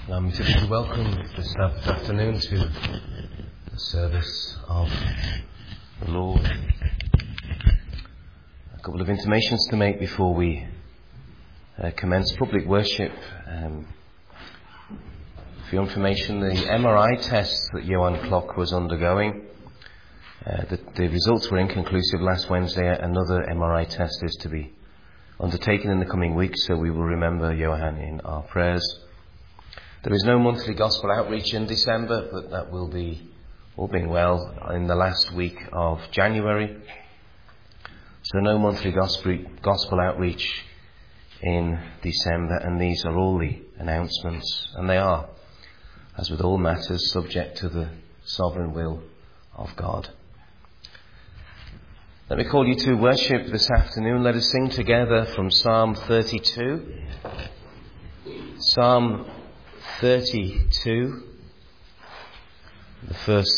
I'm typically welcome this afternoon to the service of the Lord. A couple of intimations to make before we commence public worship. For your information, the MRI tests that Johan Klock was undergoing, the results were inconclusive last Wednesday. Another MRI test is to be undertaken in the coming weeks, so we will remember Johan in our prayers. There is no monthly gospel outreach in December, but that will be, all being well, in the last week of January. So no monthly gospel outreach in December, and these are all the announcements, and they are, as with all matters, subject to the sovereign will of God. Let me call you to worship this afternoon. Let us sing together from Psalm 32. Psalm 32, the first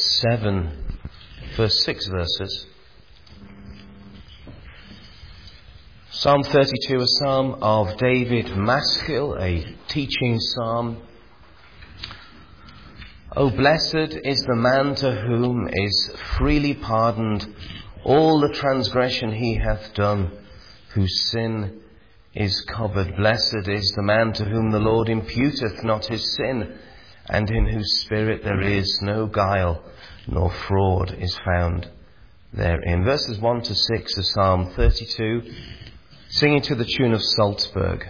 6 verses. Psalm 32, a psalm of David Maskell, a teaching psalm. O blessed is the man to whom is freely pardoned all the transgression he hath done, whose sin is covered. Blessed is the man to whom the Lord imputeth not his sin, and in whose spirit there is no guile, nor fraud is found therein. Verses 1 to 6 of Psalm 32, singing to the tune of Salzburg.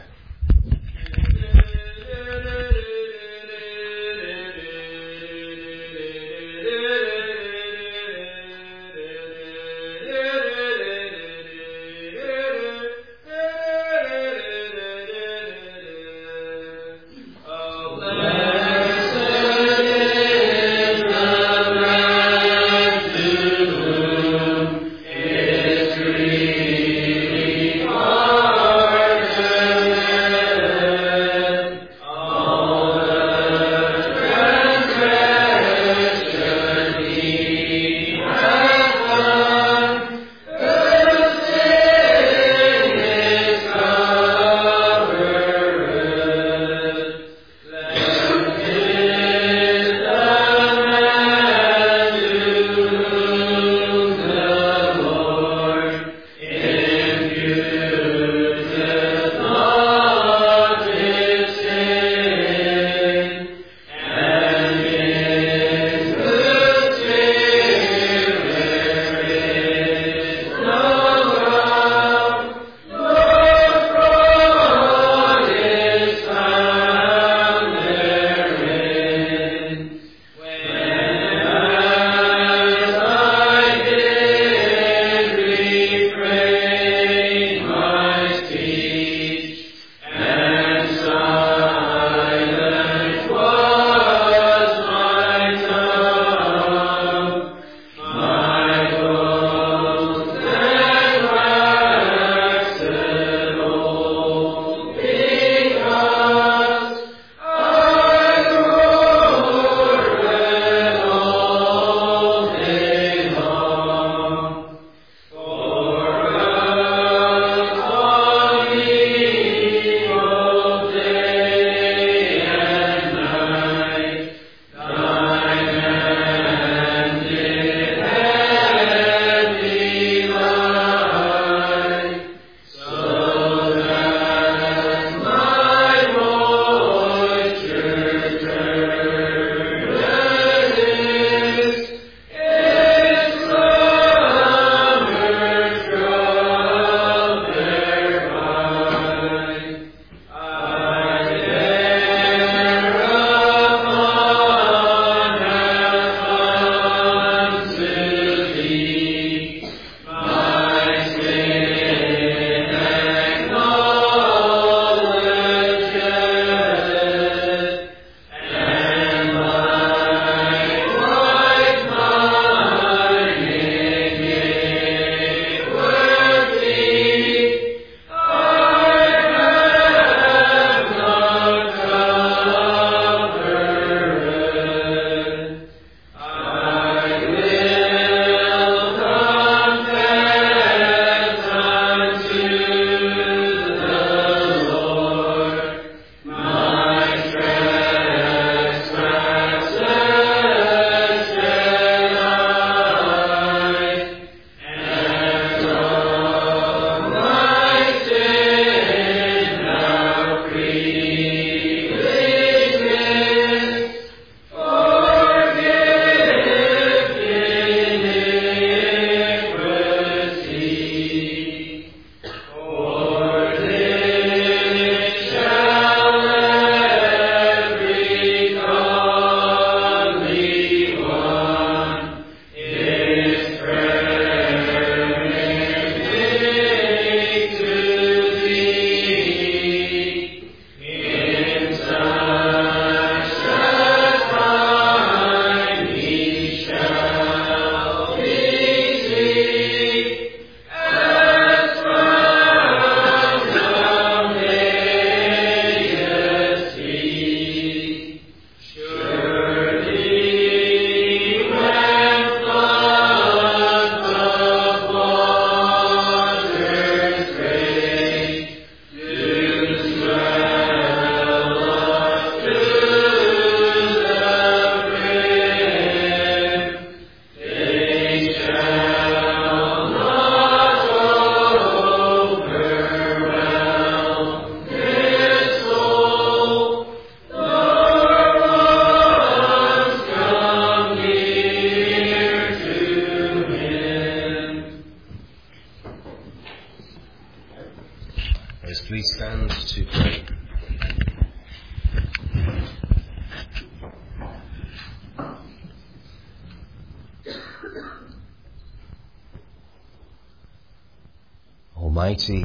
Almighty,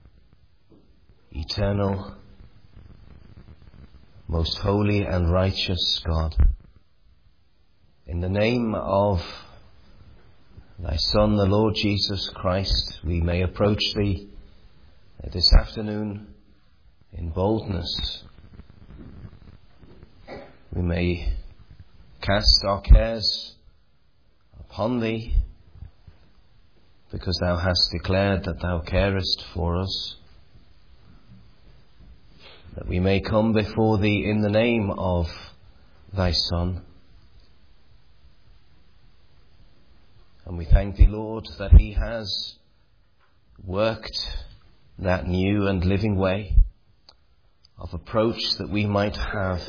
eternal, most holy and righteous God, in the name of Thy Son, the Lord Jesus Christ, we may approach Thee this afternoon in boldness. We may cast our cares upon Thee, because Thou hast declared that Thou carest for us, that we may come before Thee in the name of Thy Son. And we thank Thee, Lord, that He has worked that new and living way of approach that we might have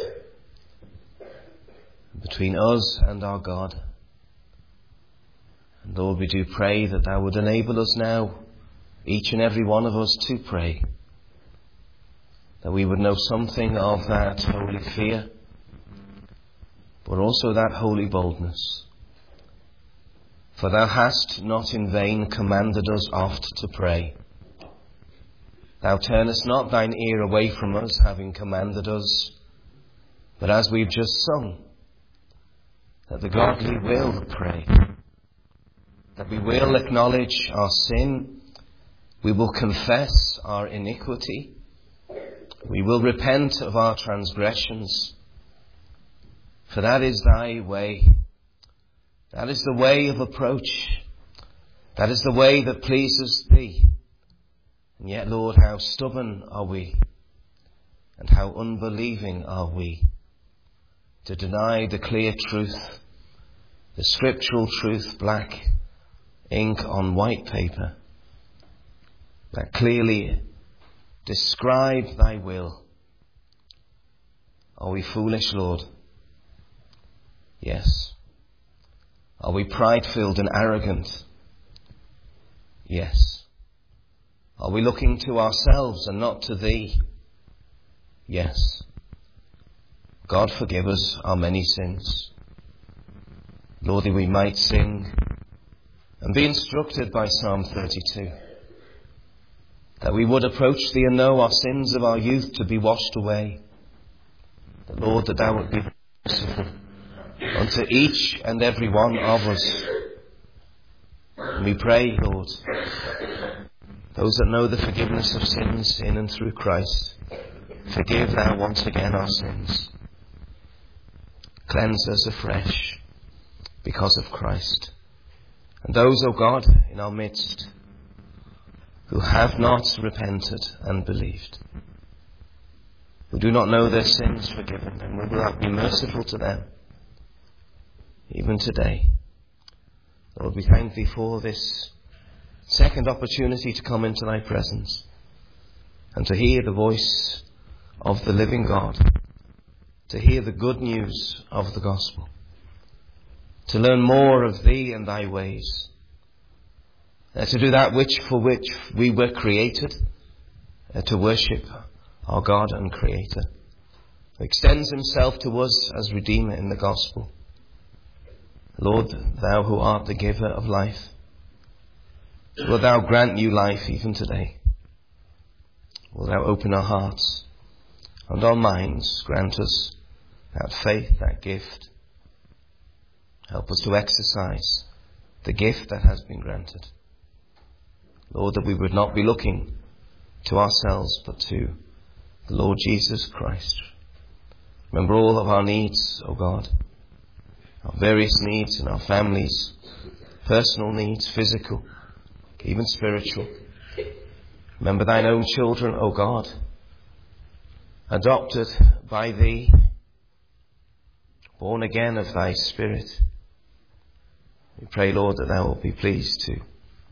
between us and our God. And Lord, we do pray that Thou would enable us now, each and every one of us, to pray, that we would know something of that holy fear, but also that holy boldness. For Thou hast not in vain commanded us oft to pray. Thou turnest not Thine ear away from us, having commanded us, but as we've just sung, that the godly will pray, that we will acknowledge our sin, we will confess our iniquity, we will repent of our transgressions, for that is Thy way. That is the way of approach. That is the way that pleases Thee. And yet, Lord, how stubborn are we, and how unbelieving are we to deny the clear truth, the scriptural truth, black ink on white paper, that clearly describe Thy will. Are we foolish, Lord? Yes. Are we pride-filled and arrogant? Yes. Are we looking to ourselves and not to Thee? Yes. God, forgive us our many sins. Lord, that we might sing and be instructed by Psalm 32, that we would approach Thee and know our sins of our youth to be washed away. That, Lord, that Thou would be merciful unto each and every one of us. And we pray, Lord, those that know the forgiveness of sins in and through Christ, forgive Thou once again our sins. Cleanse us afresh because of Christ. And those, O God, in our midst who have not repented and believed, who do not know their sins forgiven, and will Thou be merciful to them even today. Lord, we thank Thee for this second opportunity to come into Thy presence and to hear the voice of the living God, to hear the good news of the gospel, to learn more of Thee and Thy ways, to do that for which we were created, to worship our God and Creator, who extends Himself to us as Redeemer in the gospel. Lord, Thou who art the giver of life, will Thou grant new life even today. Will Thou open our hearts and our minds, grant us that faith, that gift. Help us to exercise the gift that has been granted. Lord, that we would not be looking to ourselves, but to the Lord Jesus Christ. Remember all of our needs, O God, our various needs in our families, personal needs, physical, even spiritual. Remember Thine own children, O God, adopted by Thee, born again of Thy Spirit. We pray, Lord, that Thou wilt be pleased to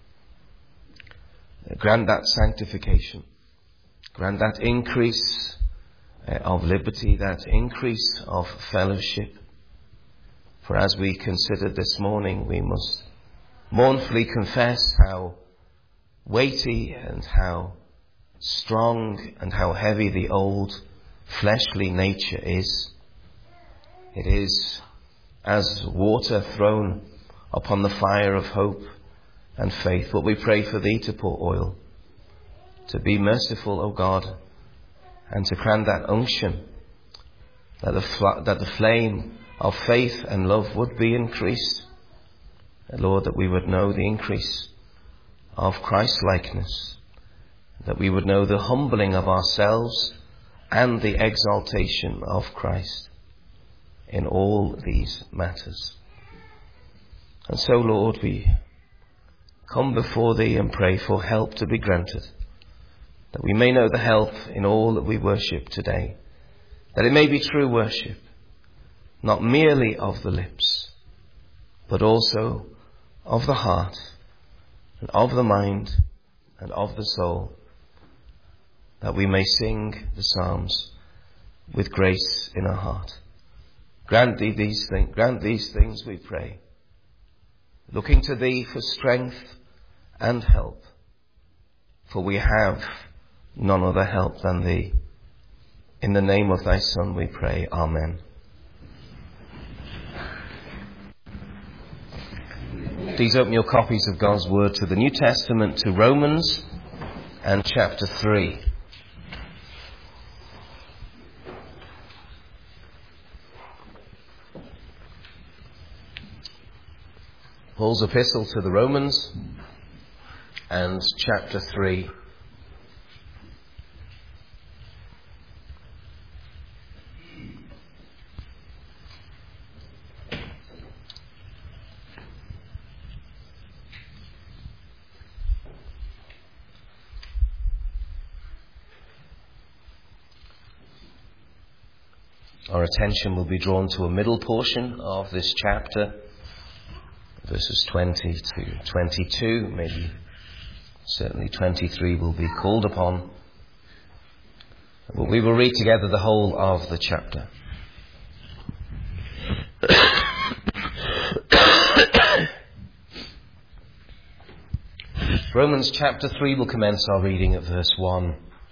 grant that sanctification, grant that increase of liberty, that increase of fellowship. For as we considered this morning, we must mournfully confess how weighty and how strong and how heavy the old fleshly nature is. It is as water thrown upon the fire of hope and faith. But we pray for Thee to pour oil to be merciful, O God, and to grant that unction, that the flame of faith and love would be increased. Lord, that we would know the increase of Christ-likeness, that we would know the humbling of ourselves and the exaltation of Christ in all these matters. And so, Lord, we come before Thee and pray for help to be granted, that we may know the help in all that we worship today, that it may be true worship, not merely of the lips, but also of the heart, and of the mind, and of the soul, that we may sing the psalms with grace in our heart. Grant these things, we pray, looking to Thee for strength and help, for we have none other help than Thee. In the name of Thy Son we pray. Amen. Please open your copies of God's Word to the New Testament, to Romans and chapter 3. Paul's epistle to the Romans and chapter 3. Our attention will be drawn to a middle portion of this chapter, verses 20 to 22, maybe certainly 23 will be called upon. But we will read together the whole of the chapter. Romans chapter 3 will commence our reading at verse 1.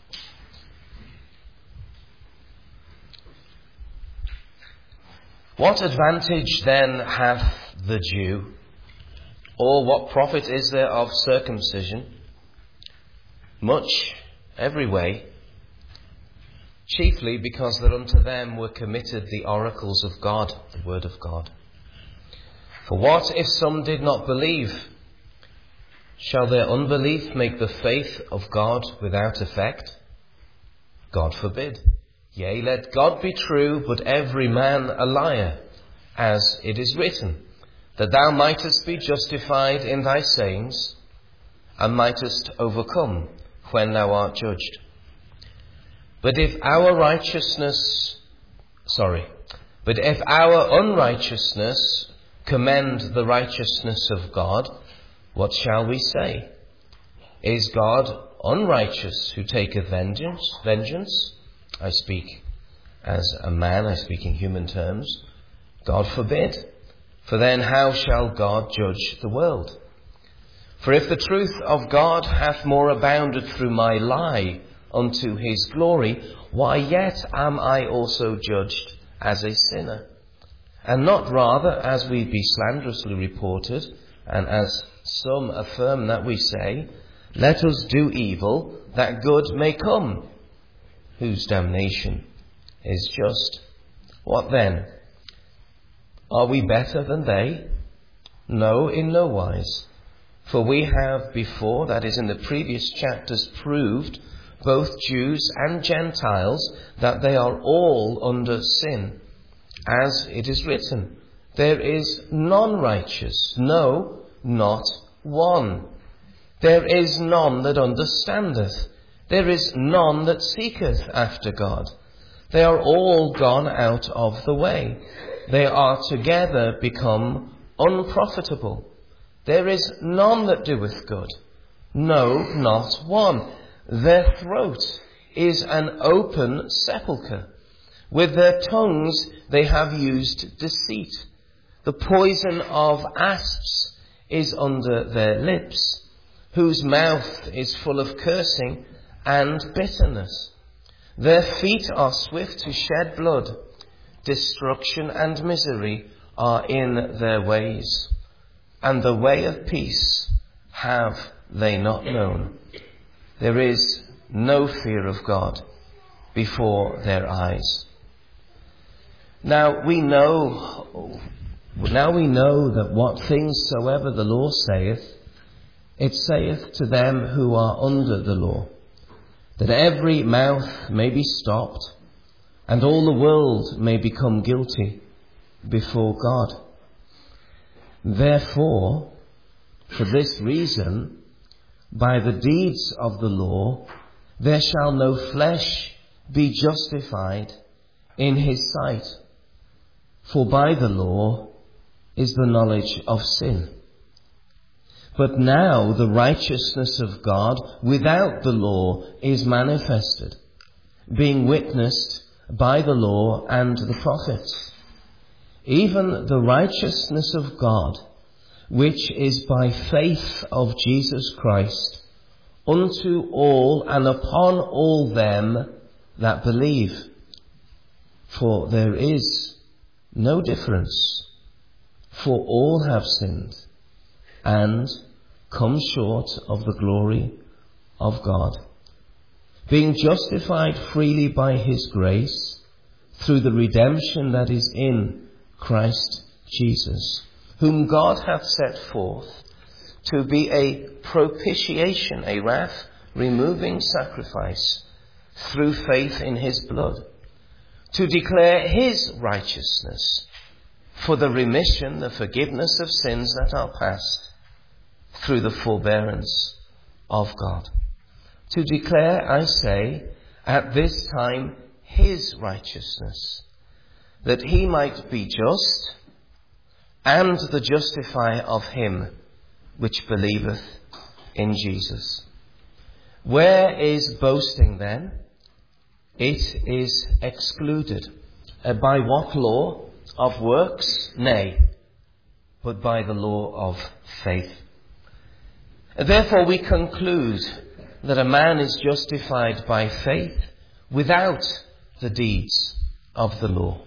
What advantage then hath the Jew? Or what profit is there of circumcision? Much, every way, chiefly because that unto them were committed the oracles of God, the word of God. For what if some did not believe? Shall their unbelief make the faith of God without effect? God forbid. Yea, let God be true, but every man a liar, as it is written, that thou mightest be justified in thy sayings, and mightest overcome when thou art judged. But if our unrighteousness commend the righteousness of God, what shall we say? Is God unrighteous who taketh vengeance? I speak as a man, I speak in human terms. God forbid. For then how shall God judge the world? For if the truth of God hath more abounded through my lie unto his glory, why yet am I also judged as a sinner? And not rather as we be slanderously reported, and as some affirm that we say, let us do evil, that good may come, whose damnation is just. What then? Are we better than they? No, in no wise. For we have before, that is in the previous chapters, proved, both Jews and Gentiles, that they are all under sin. As it is written, there is none righteous, no, not one. There is none that understandeth. There is none that seeketh after God. They are all gone out of the way. They are together become unprofitable. There is none that doeth good. No, not one. Their throat is an open sepulchre. With their tongues they have used deceit. The poison of asps is under their lips, whose mouth is full of cursing and bitterness. Their feet are swift to shed blood. Destruction and misery are in their ways, and the way of peace have they not known. There is no fear of God before their eyes. Now we know that what things soever the law saith, it saith to them who are under the law, that every mouth may be stopped, and all the world may become guilty before God. Therefore, for this reason, by the deeds of the law, there shall no flesh be justified in his sight. For by the law is the knowledge of sin. But now the righteousness of God without the law is manifested, being witnessed by the law and the prophets, even the righteousness of God, which is by faith of Jesus Christ, unto all and upon all them that believe. For there is no difference, for all have sinned, and come short of the glory of God, being justified freely by his grace, through the redemption that is in Christ Jesus, whom God hath set forth to be a propitiation, a wrath-removing sacrifice, through faith in his blood, to declare his righteousness, for the remission, the forgiveness of sins that are past, through the forbearance of God. To declare, I say, at this time his righteousness, that he might be just, and the justifier of him which believeth in Jesus. Where is boasting then? It is excluded. By what law? Of works? Nay, but by the law of faith. Therefore we conclude that a man is justified by faith without the deeds of the law.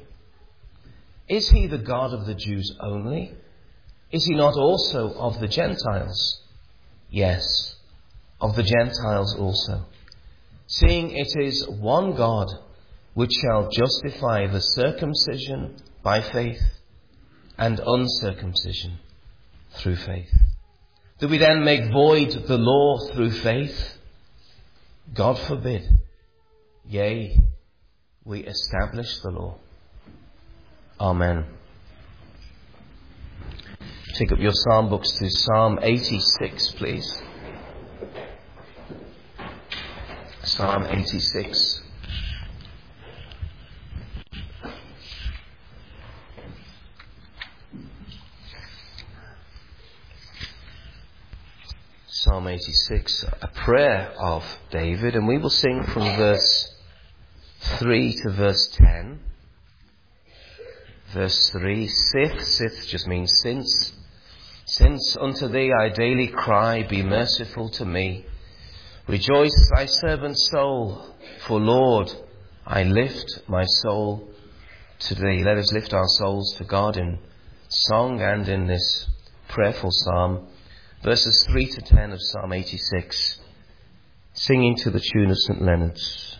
Is he the God of the Jews only? Is he not also of the Gentiles? Yes, of the Gentiles also. Seeing it is one God which shall justify the circumcision by faith and uncircumcision through faith. Do we then make void the law through faith? God forbid. Yea, we establish the law. Amen. Take up your psalm books to Psalm 86, please. Psalm 86. Psalm 86, a prayer of David, and we will sing from verse 3 to verse 10. Verse 3, Sith just means since. Since unto thee I daily cry, be merciful to me. Rejoice thy servant's soul, for Lord, I lift my soul to thee. Let us lift our souls to God in song and in this prayerful psalm. Verses 3 to 10 of Psalm 86, singing to the tune of St. Leonard's.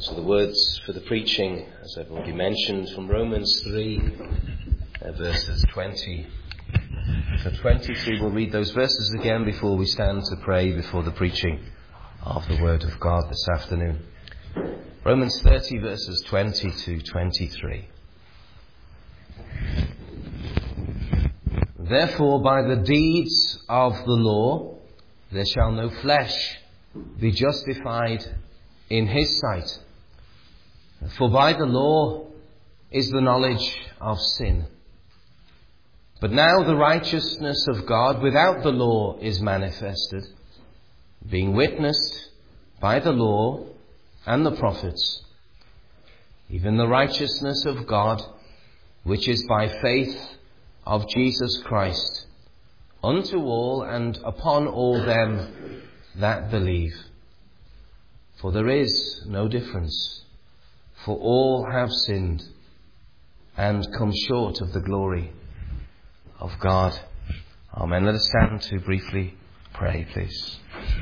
So the words for the preaching, as I've already mentioned, from Romans 3, verses 20 to 23. We'll read those verses again before we stand to pray before the preaching of the Word of God this afternoon. Romans 30, verses 20 to 23. Therefore, by the deeds of the law, there shall no flesh be justified in his sight. For by the law is the knowledge of sin. But now the righteousness of God without the law is manifested, being witnessed by the law and the prophets, even the righteousness of God, which is by faith of Jesus Christ, unto all and upon all them that believe. For there is no difference, for all have sinned and come short of the glory of God. Amen. Let us stand to briefly pray, please.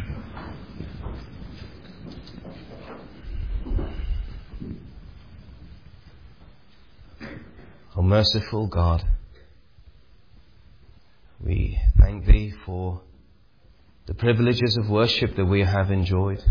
O merciful God, we thank Thee for the privileges of worship that we have enjoyed.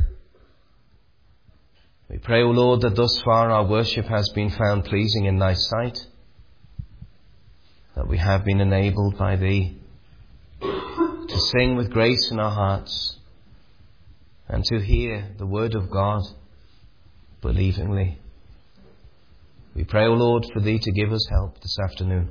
We pray, O Lord, that thus far our worship has been found pleasing in Thy sight, that we have been enabled by Thee to sing with grace in our hearts and to hear the Word of God believingly. We pray, O Lord, for Thee to give us help this afternoon,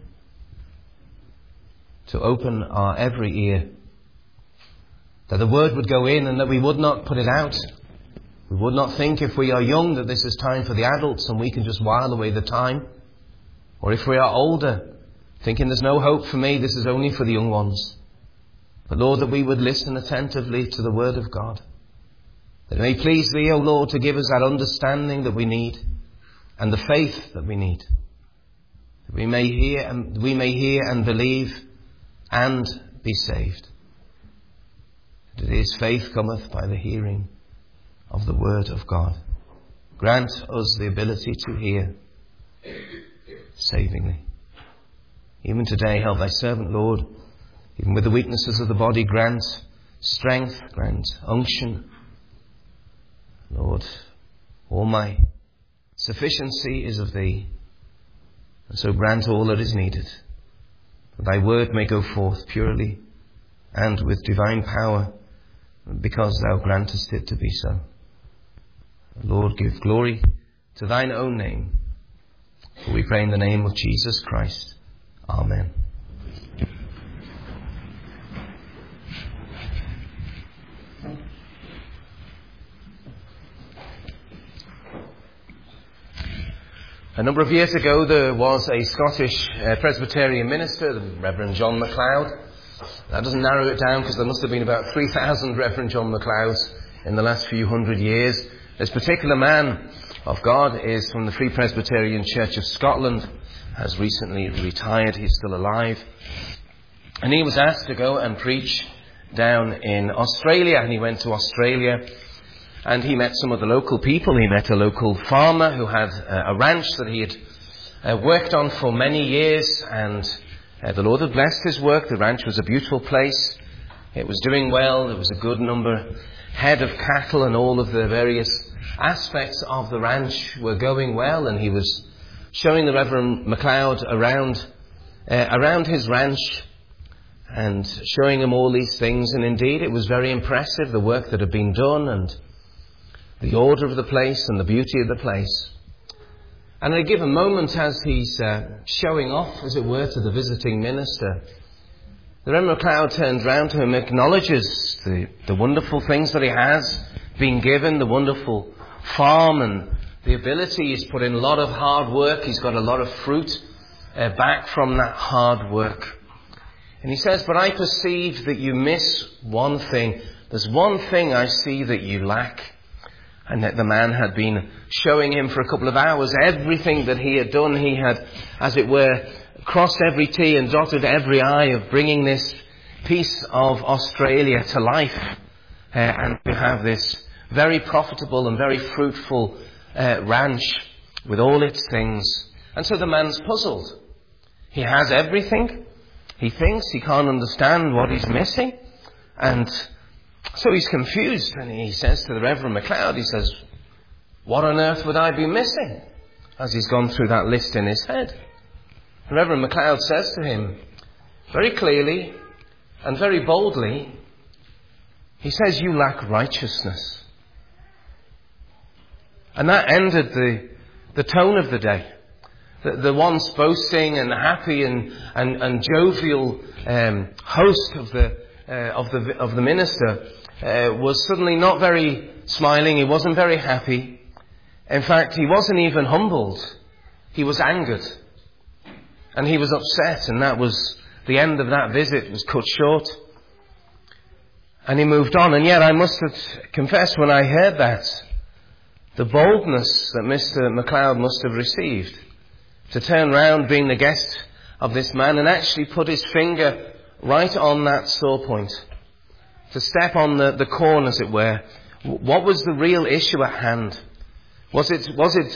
to open our every ear, that the Word would go in and that we would not put it out. We would not think, if we are young, that this is time for the adults and we can just while away the time. Or if we are older, thinking there's no hope for me, this is only for the young ones. But Lord, that we would listen attentively to the Word of God. That it may please Thee, O Lord, to give us that understanding that we need and the faith that we need. That we may hear and believe and be saved. That it is faith cometh by the hearing of the Word of God. Grant us the ability to hear savingly. Even today, help Thy servant, Lord, even with the weaknesses of the body, grant strength, grant unction. Lord, all my sufficiency is of Thee, and so grant all that is needed, that Thy word may go forth purely and with divine power, because Thou grantest it to be so. Lord, give glory to Thine own name, for we pray in the name of Jesus Christ. Amen. A number of years ago, there was a Scottish Presbyterian minister, the Reverend John MacLeod. That doesn't narrow it down, because there must have been about 3,000 Reverend John MacLeods in the last few hundred years. This particular man of God is from the Free Presbyterian Church of Scotland, has recently retired. He's still alive. And he was asked to go and preach down in Australia. And he went to Australia and he met some of the local people. He met a local farmer who had a ranch that he had worked on for many years. And the Lord had blessed his work. The ranch was a beautiful place. It was doing well. There was a good head of cattle, and all of the various aspects of the ranch were going well. And he was showing the Reverend MacLeod around his ranch and showing him all these things. And indeed, it was very impressive, the work that had been done and the order of the place and the beauty of the place. And at a given moment, as he's showing off, as it were, to the visiting minister, the Reverend MacLeod turns round to him, acknowledges the wonderful things that he has been given, the wonderful farm and the ability. He's put in a lot of hard work. He's got a lot of fruit back from that hard work. And he says, but I perceive that you miss one thing. There's one thing I see that you lack. And that the man had been showing him for a couple of hours everything that he had done. He had, as it were, crossed every T and dotted every I of bringing this piece of Australia to life. And we have this very profitable and very fruitful ranch with all its things. And so the man's puzzled. He has everything. He thinks he can't understand what he's missing. And so he's confused. And he says to the Reverend MacLeod, he says, "What on earth would I be missing?" As he's gone through that list in his head. The Reverend MacLeod says to him, very clearly and very boldly, he says, "You lack righteousness." And that ended the tone of the day. The once boasting and happy and jovial host of the minister was suddenly not very smiling. He wasn't very happy. In fact, he wasn't even humbled. He was angered. And he was upset, and that was the end of that visit, was cut short. And he moved on. And yet I must confess, when I heard that, the boldness that Mr. MacLeod must have received to turn round, being the guest of this man, and actually put his finger right on that sore point, to step on the corn, as it were. What was the real issue at hand? Was it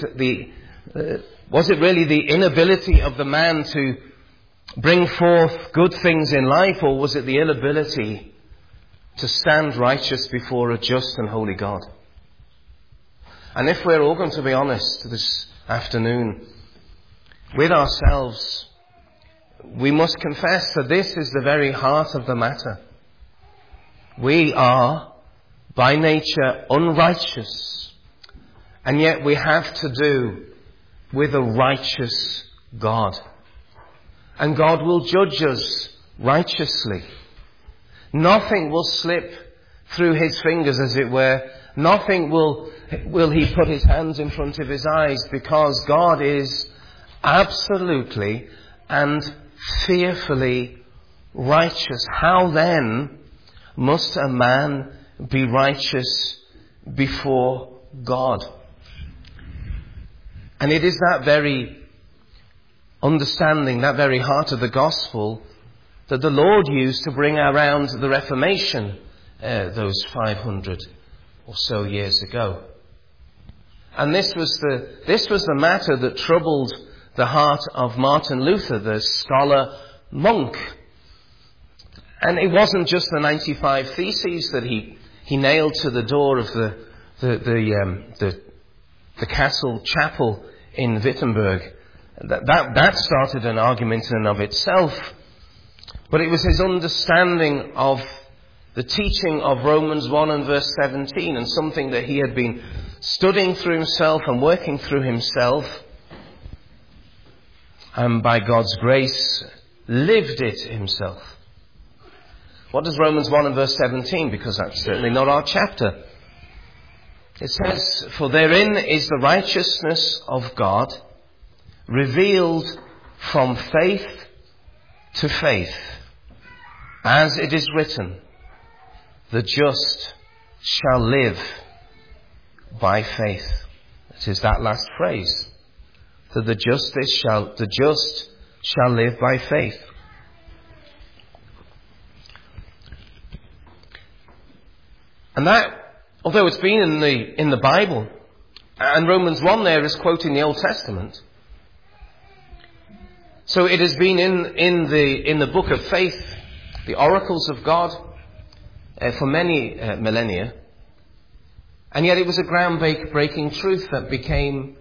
really the inability of the man to bring forth good things in life, or was it the inability to stand righteous before a just and holy God? And if we're all going to be honest this afternoon with ourselves, we must confess that this is the very heart of the matter. We are, by nature, unrighteous, and yet we have to do with a righteous God. And God will judge us righteously. Nothing will slip through his fingers, as it were. Nothing will he put his hands in front of his eyes, because God is absolutely and fearfully righteous. How then must a man be righteous before God? And it is that very understanding, that very heart of the gospel, that the Lord used to bring around the Reformation those 500 or so years ago. And this was the matter that troubled the heart of Martin Luther, the scholar monk. And it wasn't just the 95 Theses that he nailed to the door of the castle chapel in Wittenberg. That started an argument in and of itself. But it was his understanding of the teaching of Romans 1 and verse 17, and something that he had been studying through himself and working through himself, and by God's grace lived it himself. What does Romans 1 and verse 17? Because that's certainly not our chapter. It says, "For therein is the righteousness of God, revealed from faith to faith, as it is written, the just shall live by faith." It is that last phrase, that the just shall live by faith. And that, although it's been in the Bible, and Romans 1 there is quoting the Old Testament, so it has been in the book of faith, the oracles of God, for many millennia. And yet it was a groundbreaking truth that became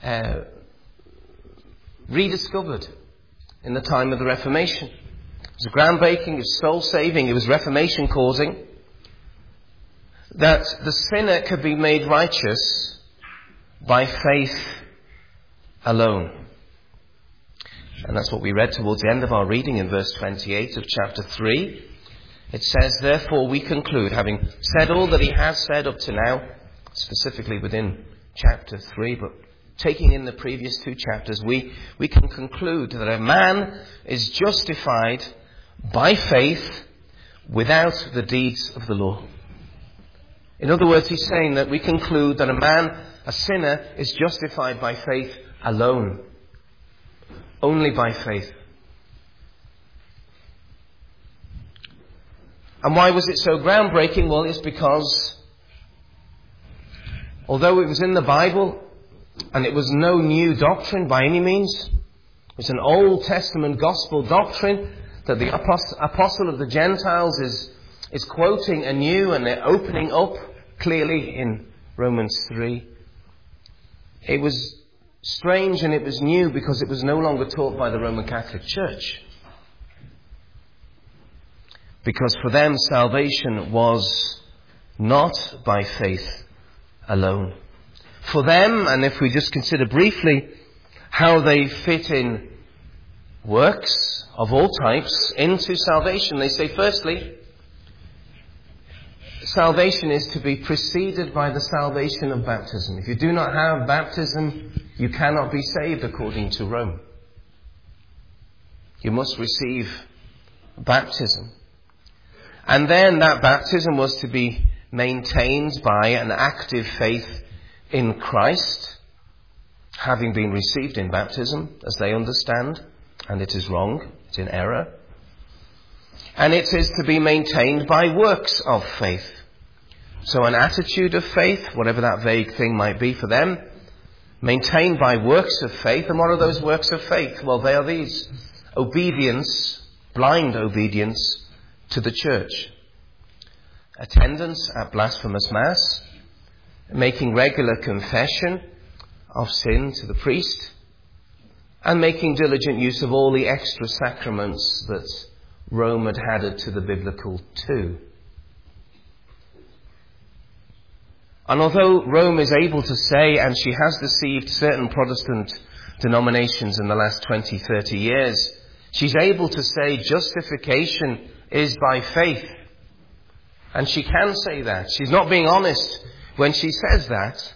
rediscovered in the time of the Reformation. It was groundbreaking, it was soul-saving, it was Reformation-causing, that the sinner could be made righteous by faith alone. And that's what we read towards the end of our reading in verse 28 of chapter 3. It says, "Therefore we conclude, having said all that he has said up to now," specifically within chapter 3, but taking in the previous two chapters, we can conclude that a man is justified by faith without the deeds of the law. In other words, he's saying that we conclude that a sinner, is justified by faith alone. Only by faith. And why was it so groundbreaking? Well, it's because although it was in the Bible, And it was no new doctrine by any means. It was an Old Testament gospel doctrine that the apostle of the Gentiles is quoting anew, and they're opening up clearly in Romans 3. It was strange and it was new because it was no longer taught by the Roman Catholic Church. Because for them, salvation was not by faith alone. For them, and if we just consider briefly how they fit in works of all types into salvation, they say, firstly, salvation is to be preceded by the salvation of baptism. If you do not have baptism, you cannot be saved according to Rome. You must receive baptism. And then that baptism was to be maintained by an active faith in Christ, having been received in baptism, as they understand, and it is wrong, it's in error. And it is to be maintained by works of faith. So an attitude of faith, whatever that vague thing might be for them, maintained by works of faith. And what are those works of faith? Well, they are these: obedience, blind obedience to the church, attendance at blasphemous mass, making regular confession of sin to the priest, and making diligent use of all the extra sacraments that Rome had added to the biblical too. And although Rome is able to say, and she has deceived certain Protestant denominations in the last 20, 30 years, she's able to say justification is by faith. And she can say that. She's not being honest when she says that.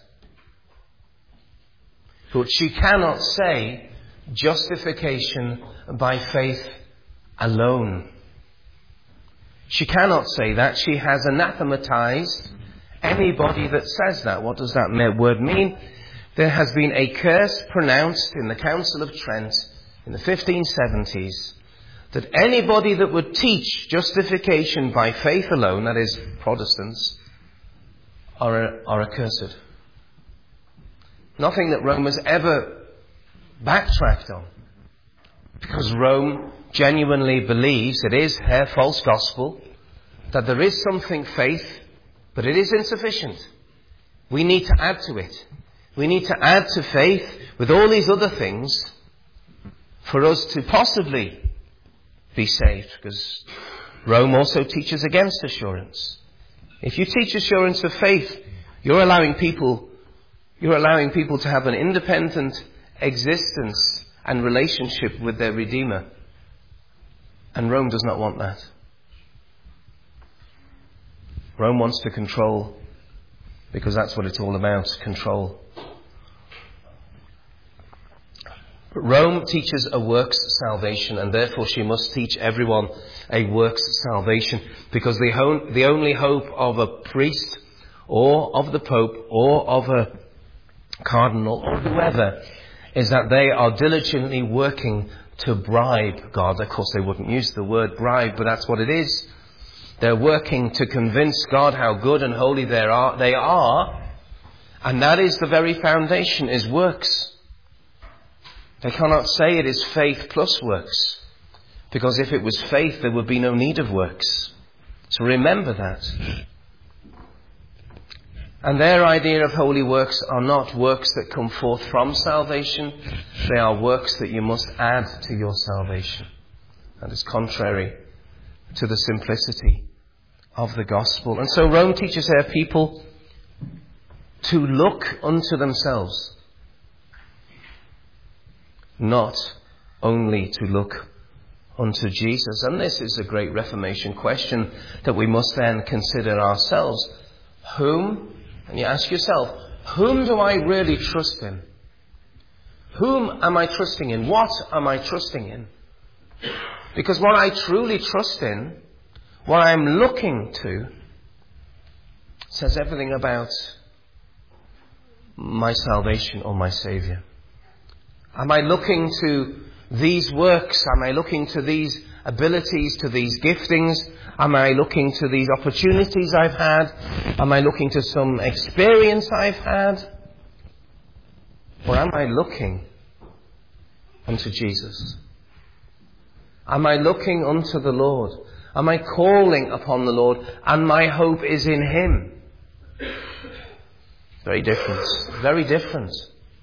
But she cannot say justification by faith alone. She cannot say that. She has anathematized anybody that says that. What does that word mean? There has been a curse pronounced in the Council of Trent in the 1570s that anybody that would teach justification by faith alone, that is, Protestants, are accursed. Nothing that Rome has ever backtracked on. Because Rome genuinely believes, it is her false gospel, that there is something faith, but it is insufficient. We need to add to it. We need to add to faith with all these other things for us to possibly be saved, because Rome also teaches against assurance. If you teach assurance of faith, you're allowing people to have an independent existence and relationship with their Redeemer. And Rome does not want that. Rome wants to control, because that's what it's all about, control. But Rome teaches a works salvation, and therefore she must teach everyone a works salvation, because the only hope of a priest or of the Pope or of a cardinal or whoever is that they are diligently working to bribe God. Of course, they wouldn't use the word bribe, but that's what it is. They're working to convince God how good and holy they are, and that is the very foundation, is works. They cannot say it is faith plus works, because if it was faith, there would be no need of works. So remember that. And their idea of holy works are not works that come forth from salvation. They are works that you must add to your salvation. That is contrary to the simplicity of the gospel. And so Rome teaches her people to look unto themselves, not only to look unto Jesus. And this is a great Reformation question that we must then consider ourselves. Whom, and you ask yourself, whom do I really trust in? Whom am I trusting in? What am I trusting in? Because what I truly trust in, what I'm looking to, says everything about my salvation or my Saviour. Am I looking to these works? Am I looking to these abilities, to these giftings? Am I looking to these opportunities I've had? Am I looking to some experience I've had? Or am I looking unto Jesus? Am I looking unto the Lord? Am I calling upon the Lord? And my hope is in Him. Very different. Very different.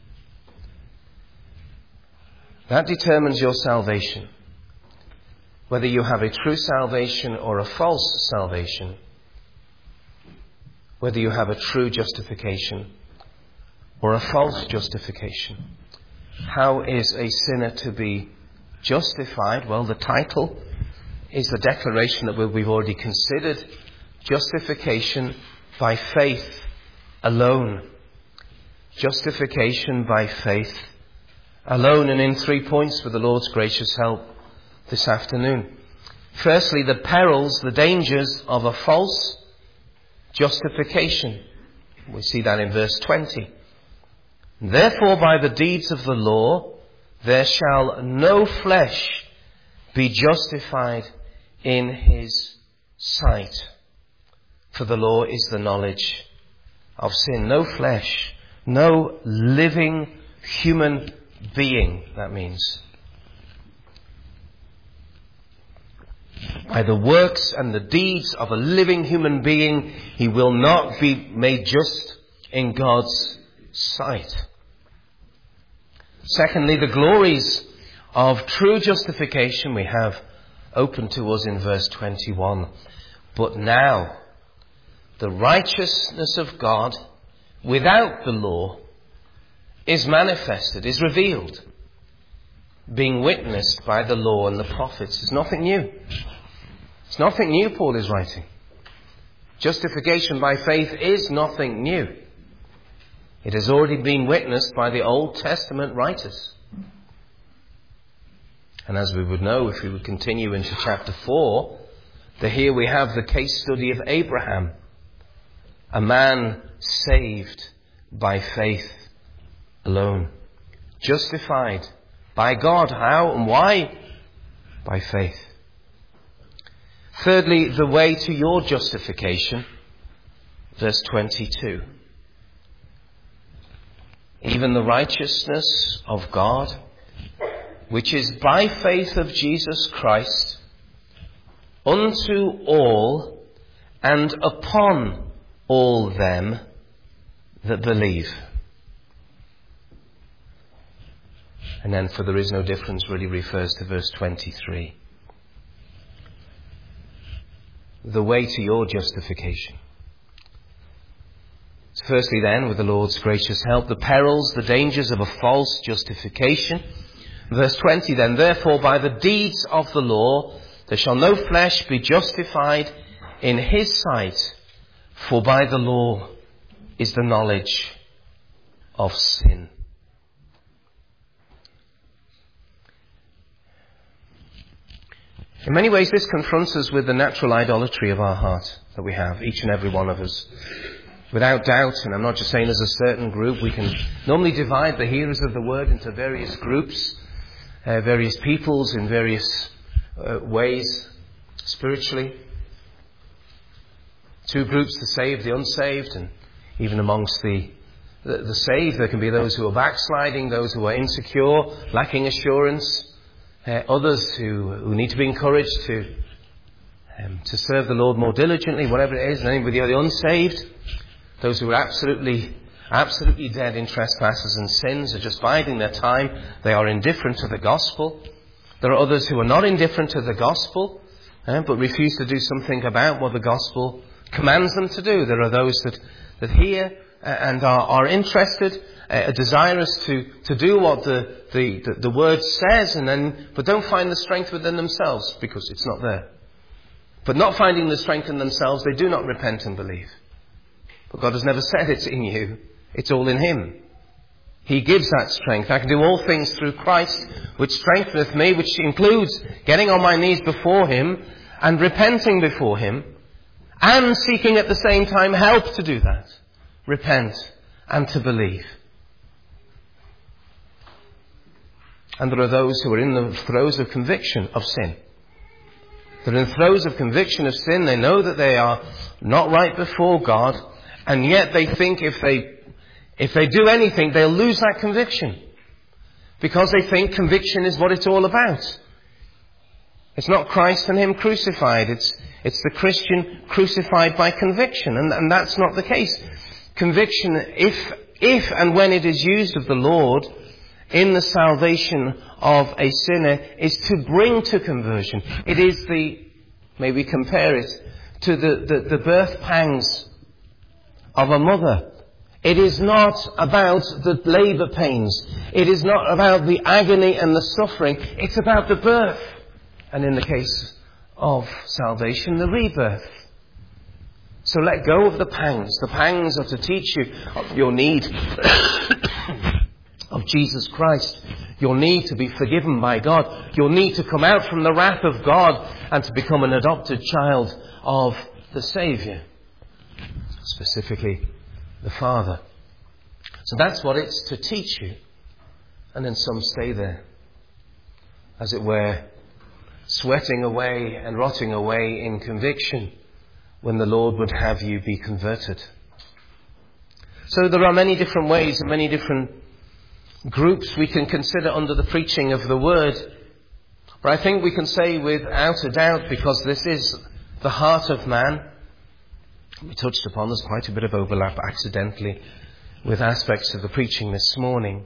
That determines your salvation. Whether you have a true salvation or a false salvation. Whether you have a true justification or a false justification. How is a sinner to be justified? Well, the title is the declaration that we've already considered. Justification by faith alone. Justification by faith alone. And in 3 points with the Lord's gracious help this afternoon. Firstly, the perils, the dangers of a false justification. We see that in verse 20. Therefore, by the deeds of the law, there shall no flesh be justified in his sight. For the law is the knowledge of sin. No flesh, no living human being, that means. By the works and the deeds of a living human being, he will not be made just in God's sight. Secondly, the glories of true justification we have open to us in verse 21. But now, the righteousness of God without the law is manifested, is revealed, being witnessed by the law and the prophets. It's nothing new. It's nothing new, Paul is writing. Justification by faith is nothing new. It has already been witnessed by the Old Testament writers. And as we would know if we would continue into chapter 4, that here we have the case study of Abraham, a man saved by faith alone, justified by God. How and why? By faith. Thirdly, the way to your justification, verse 22. Even the righteousness of God, which is by faith of Jesus Christ, unto all and upon all them that believe. And then, for there is no difference, really refers to verse 23. The way to your justification. Firstly then, with the Lord's gracious help, the perils, the dangers of a false justification. Verse 20 then, therefore by the deeds of the law there shall no flesh be justified in his sight, for by the law is the knowledge of sin. In many ways this confronts us with the natural idolatry of our heart that we have, each and every one of us. Without doubt, and I'm not just saying as a certain group, we can normally divide the hearers of the word into various groups, various peoples in various ways, spiritually. Two groups, the saved, the unsaved, and even amongst the saved there can be those who are backsliding, those who are insecure, lacking assurance, others who need to be encouraged to serve the Lord more diligently, whatever it is, and then with the unsaved, those who are absolutely dead in trespasses and sins, are just biding their time. They are indifferent to the gospel. There are others who are not indifferent to the gospel, but refuse to do something about what the gospel commands them to do. There are those that hear and are interested, are desirous to do what the word says, but don't find the strength within themselves because it's not there. But not finding the strength in themselves, they do not repent and believe. But God has never said it's in you. It's all in Him. He gives that strength. I can do all things through Christ, which strengtheneth me, which includes getting on my knees before Him and repenting before Him and seeking at the same time help to do that. Repent and to believe. And there are those who are in the throes of conviction of sin. They're in the throes of conviction of sin. They know that they are not right before God. And yet they think if If they do anything, they'll lose that conviction. Because they think conviction is what it's all about. It's not Christ and Him crucified. It's the Christian crucified by conviction. And that's not the case. Conviction, if and when it is used of the Lord in the salvation of a sinner, is to bring to conversion. It is maybe compare it to the birth pangs of a mother. It is not about the labour pains. It is not about the agony and the suffering. It's about the birth. And in the case of salvation, the rebirth. So let go of the pangs. The pangs are to teach you of your need of Jesus Christ. Your need to be forgiven by God. Your need to come out from the wrath of God and to become an adopted child of the Saviour. Specifically, the Father. So that's what it's to teach you. And then some stay there, as it were, sweating away and rotting away in conviction when the Lord would have you be converted. So there are many different ways and many different groups we can consider under the preaching of the Word. But I think we can say without a doubt, because this is the heart of man, we touched upon, there's quite a bit of overlap accidentally with aspects of the preaching this morning.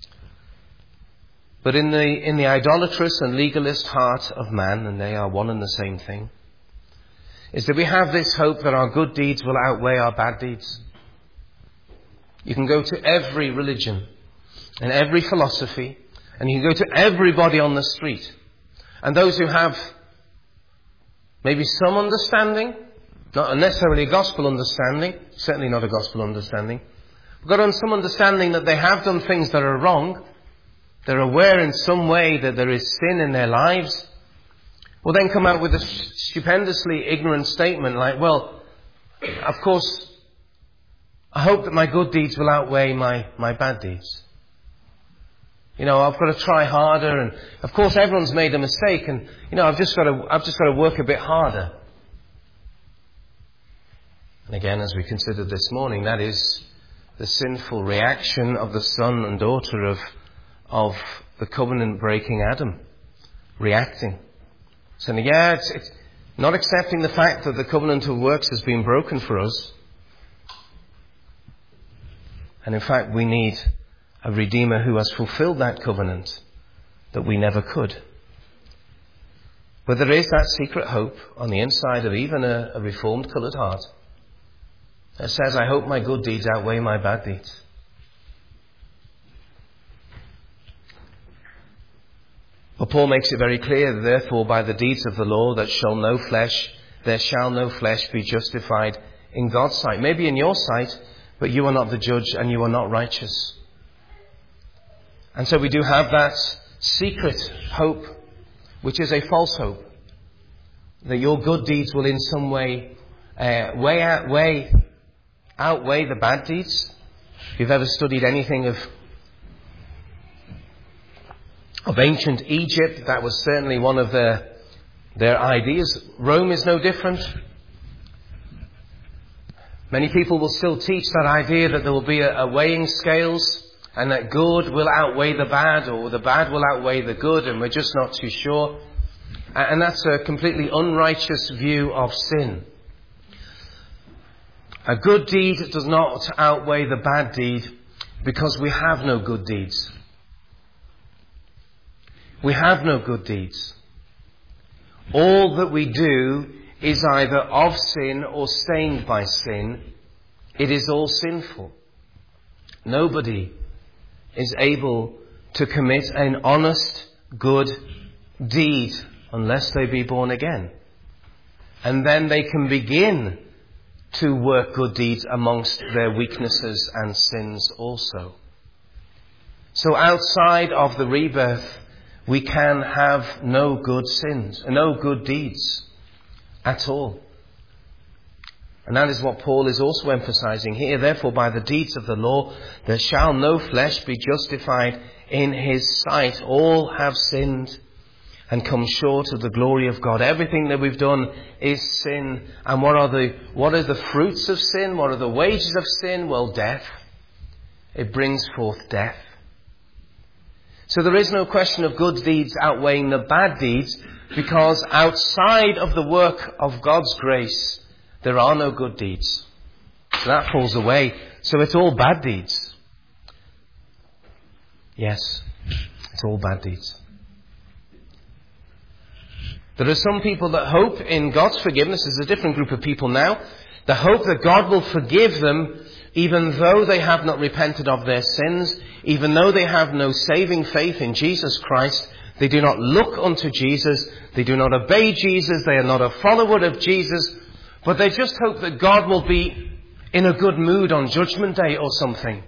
But in the idolatrous and legalist heart of man, and they are one and the same thing, is that we have this hope that our good deeds will outweigh our bad deeds. You can go to every religion and every philosophy, and you can go to everybody on the street. And those who have maybe some understanding, not necessarily a gospel understanding, certainly not a gospel understanding, but got some understanding that they have done things that are wrong, they're aware in some way that there is sin in their lives, will then come out with a stupendously ignorant statement like, well, of course, I hope that my good deeds will outweigh my bad deeds. You know, I've got to try harder, and of course everyone's made a mistake, and you know, I've just got to work a bit harder. And again, as we considered this morning, that is the sinful reaction of the son and daughter of the covenant-breaking Adam, reacting. Saying, yeah, it's not accepting the fact that the covenant of works has been broken for us. And in fact, we need a Redeemer who has fulfilled that covenant that we never could. But there is that secret hope on the inside of even a reformed coloured heart that says, I hope my good deeds outweigh my bad deeds. But Paul makes it very clear, therefore, by the deeds of the law, there shall no flesh be justified in God's sight. Maybe in your sight, but you are not the judge and you are not righteous. And so we do have that secret hope, which is a false hope, that your good deeds will in some way outweigh the bad deeds. If you've ever studied anything of ancient Egypt, that was certainly one of their ideas. Rome is no different. Many people will still teach that idea that there will be a weighing scales and that good will outweigh the bad, or the bad will outweigh the good, and we're just not too sure. And that's a completely unrighteous view of sin. A good deed does not outweigh the bad deed because we have no good deeds. We have no good deeds. All that we do is either of sin or stained by sin. It is all sinful. Nobody is able to commit an honest, good deed unless they be born again. And then they can begin to work good deeds amongst their weaknesses and sins also. So outside of the rebirth, we can have no good sins, no good deeds at all. And that is what Paul is also emphasizing here. Therefore, by the deeds of the law, there shall no flesh be justified in his sight. All have sinned and come short of the glory of God. Everything that we've done is sin. And what are the fruits of sin? What are the wages of sin? Well, death. It brings forth death. So there is no question of good deeds outweighing the bad deeds, because outside of the work of God's grace, there are no good deeds. So that falls away. So it's all bad deeds. Yes, it's all bad deeds. There are some people that hope in God's forgiveness. There's a different group of people now. The hope that God will forgive them even though they have not repented of their sins, even though they have no saving faith in Jesus Christ. They do not look unto Jesus. They do not obey Jesus. They are not a follower of Jesus. But they just hope that God will be in a good mood on Judgment Day or something.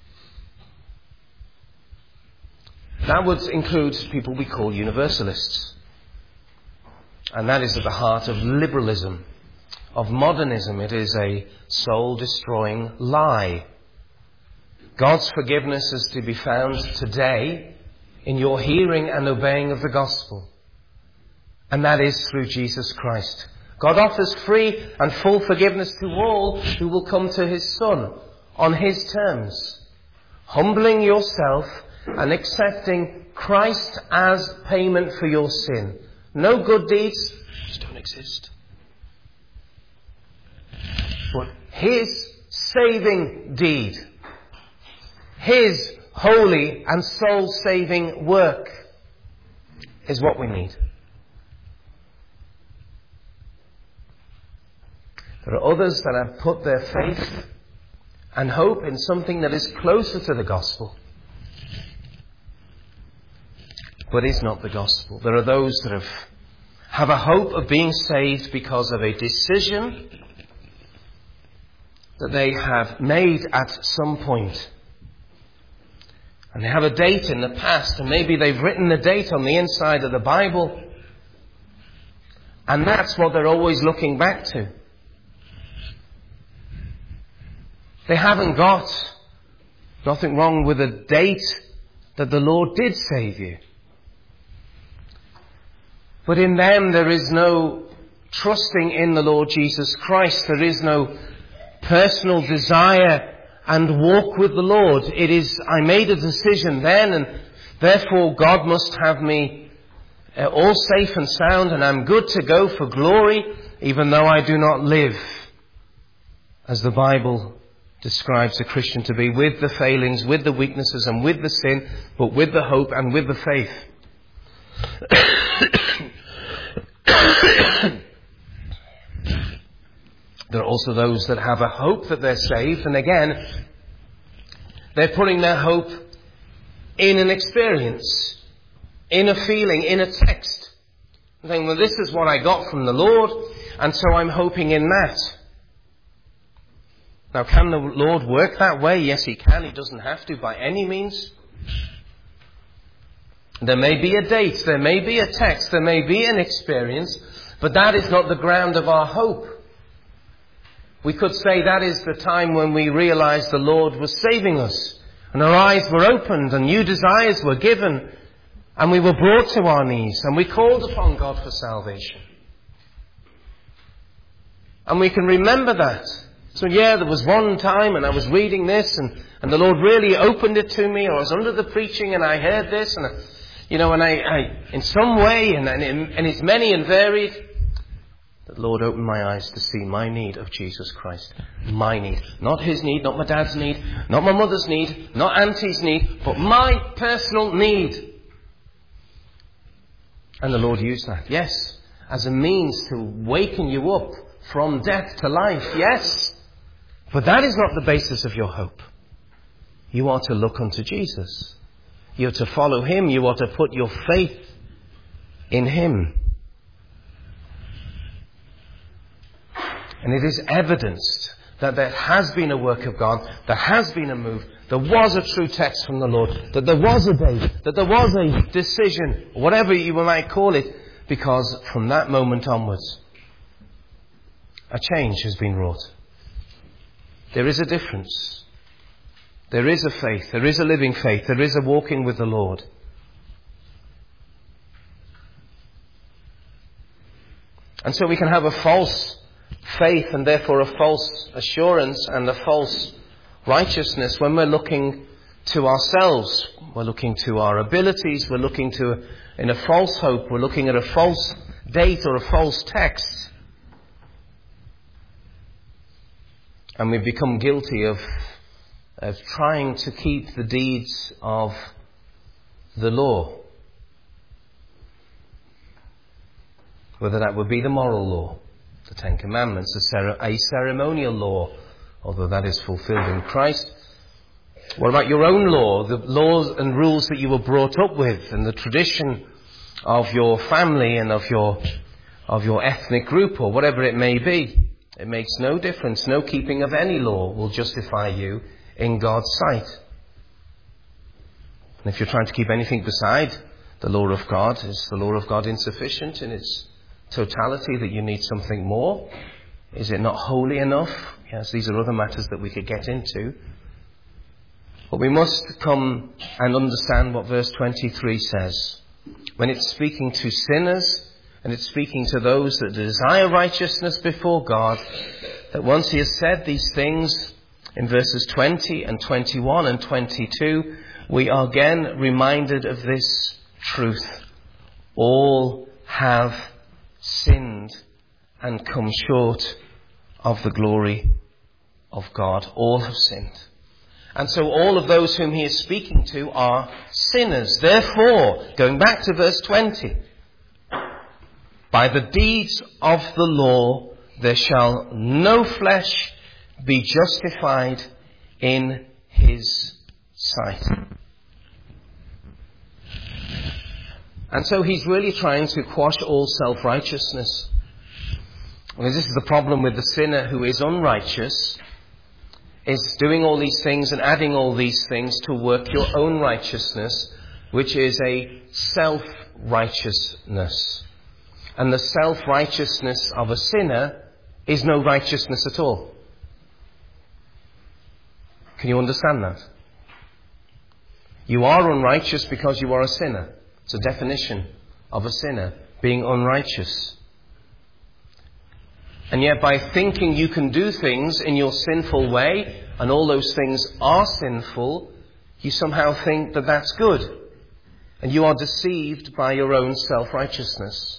That would include people we call universalists. And that is at the heart of liberalism, of modernism. It is a soul-destroying lie. God's forgiveness is to be found today in your hearing and obeying of the gospel. And that is through Jesus Christ. God offers free and full forgiveness to all who will come to his Son on his terms, humbling yourself and accepting Christ as payment for your sin. No good deeds just don't exist. But his saving deed, his holy and soul-saving work is what we need. There are others that have put their faith and hope in something that is closer to the gospel, but is not the gospel. There are those that have a hope of being saved because of a decision that they have made at some point. And they have a date in the past, and maybe they've written the date on the inside of the Bible, and that's what they're always looking back to. They haven't got nothing wrong with a date that the Lord did save you. But in them there is no trusting in the Lord Jesus Christ. There is no personal desire and walk with the Lord. It is, I made a decision then, and therefore God must have me all safe and sound, and I'm good to go for glory, even though I do not live as the Bible describes a Christian to be, with the failings, with the weaknesses, and with the sin, but with the hope and with the faith. There are also those that have a hope that they're saved, and again, they're putting their hope in an experience, in a feeling, in a text. They're saying, well, this is what I got from the Lord, and so I'm hoping in that. Now, can the Lord work that way? Yes, he can. He doesn't have to by any means. There may be a date, there may be a text, there may be an experience, but that is not the ground of our hope. We could say that is the time when we realized the Lord was saving us, and our eyes were opened, and new desires were given, and we were brought to our knees, and we called upon God for salvation. And we can remember that. So yeah, there was one time and I was reading this and the Lord really opened it to me, or I was under the preaching and I heard this, and I in some way, and it's many and varied, the Lord opened my eyes to see my need of Jesus Christ. My need. Not his need, not my dad's need, not my mother's need, not auntie's need, but my personal need. And the Lord used that, yes, as a means to waken you up from death to life, yes. But that is not the basis of your hope. You are to look unto Jesus. You are to follow him. You are to put your faith in him. And it is evidenced that there has been a work of God, there has been a move, there was a true text from the Lord, that there was a date, that there was a decision, whatever you might call it, because from that moment onwards, a change has been wrought. There is a difference. There is a faith. There is a living faith. There is a walking with the Lord. And so we can have a false faith and therefore a false assurance and a false righteousness when we're looking to ourselves, we're looking to our abilities, we're looking to, in a false hope, we're looking at a false date or a false text. And we become guilty of trying to keep the deeds of the law. Whether that would be the moral law, the Ten Commandments, a ceremonial law, although that is fulfilled in Christ. What about your own law, the laws and rules that you were brought up with, and the tradition of your family and of your ethnic group, or whatever it may be? It makes no difference. No keeping of any law will justify you in God's sight. And if you're trying to keep anything beside the law of God, is the law of God insufficient in its totality that you need something more? Is it not holy enough? Yes, these are other matters that we could get into. But we must come and understand what verse 23 says. When it's speaking to sinners, and it's speaking to those that desire righteousness before God, that once he has said these things in verses 20 and 21 and 22, we are again reminded of this truth. All have sinned and come short of the glory of God. All have sinned. And so all of those whom he is speaking to are sinners. Therefore, going back to verse 20, by the deeds of the law there shall no flesh be justified in his sight. And so he's really trying to quash all self-righteousness. Because this is the problem with the sinner who is unrighteous, is doing all these things and adding all these things to work your own righteousness, which is a self-righteousness. And the self-righteousness of a sinner is no righteousness at all. Can you understand that? You are unrighteous because you are a sinner. It's a definition of a sinner, being unrighteous. And yet by thinking you can do things in your sinful way, and all those things are sinful, you somehow think that that's good. And you are deceived by your own self-righteousness.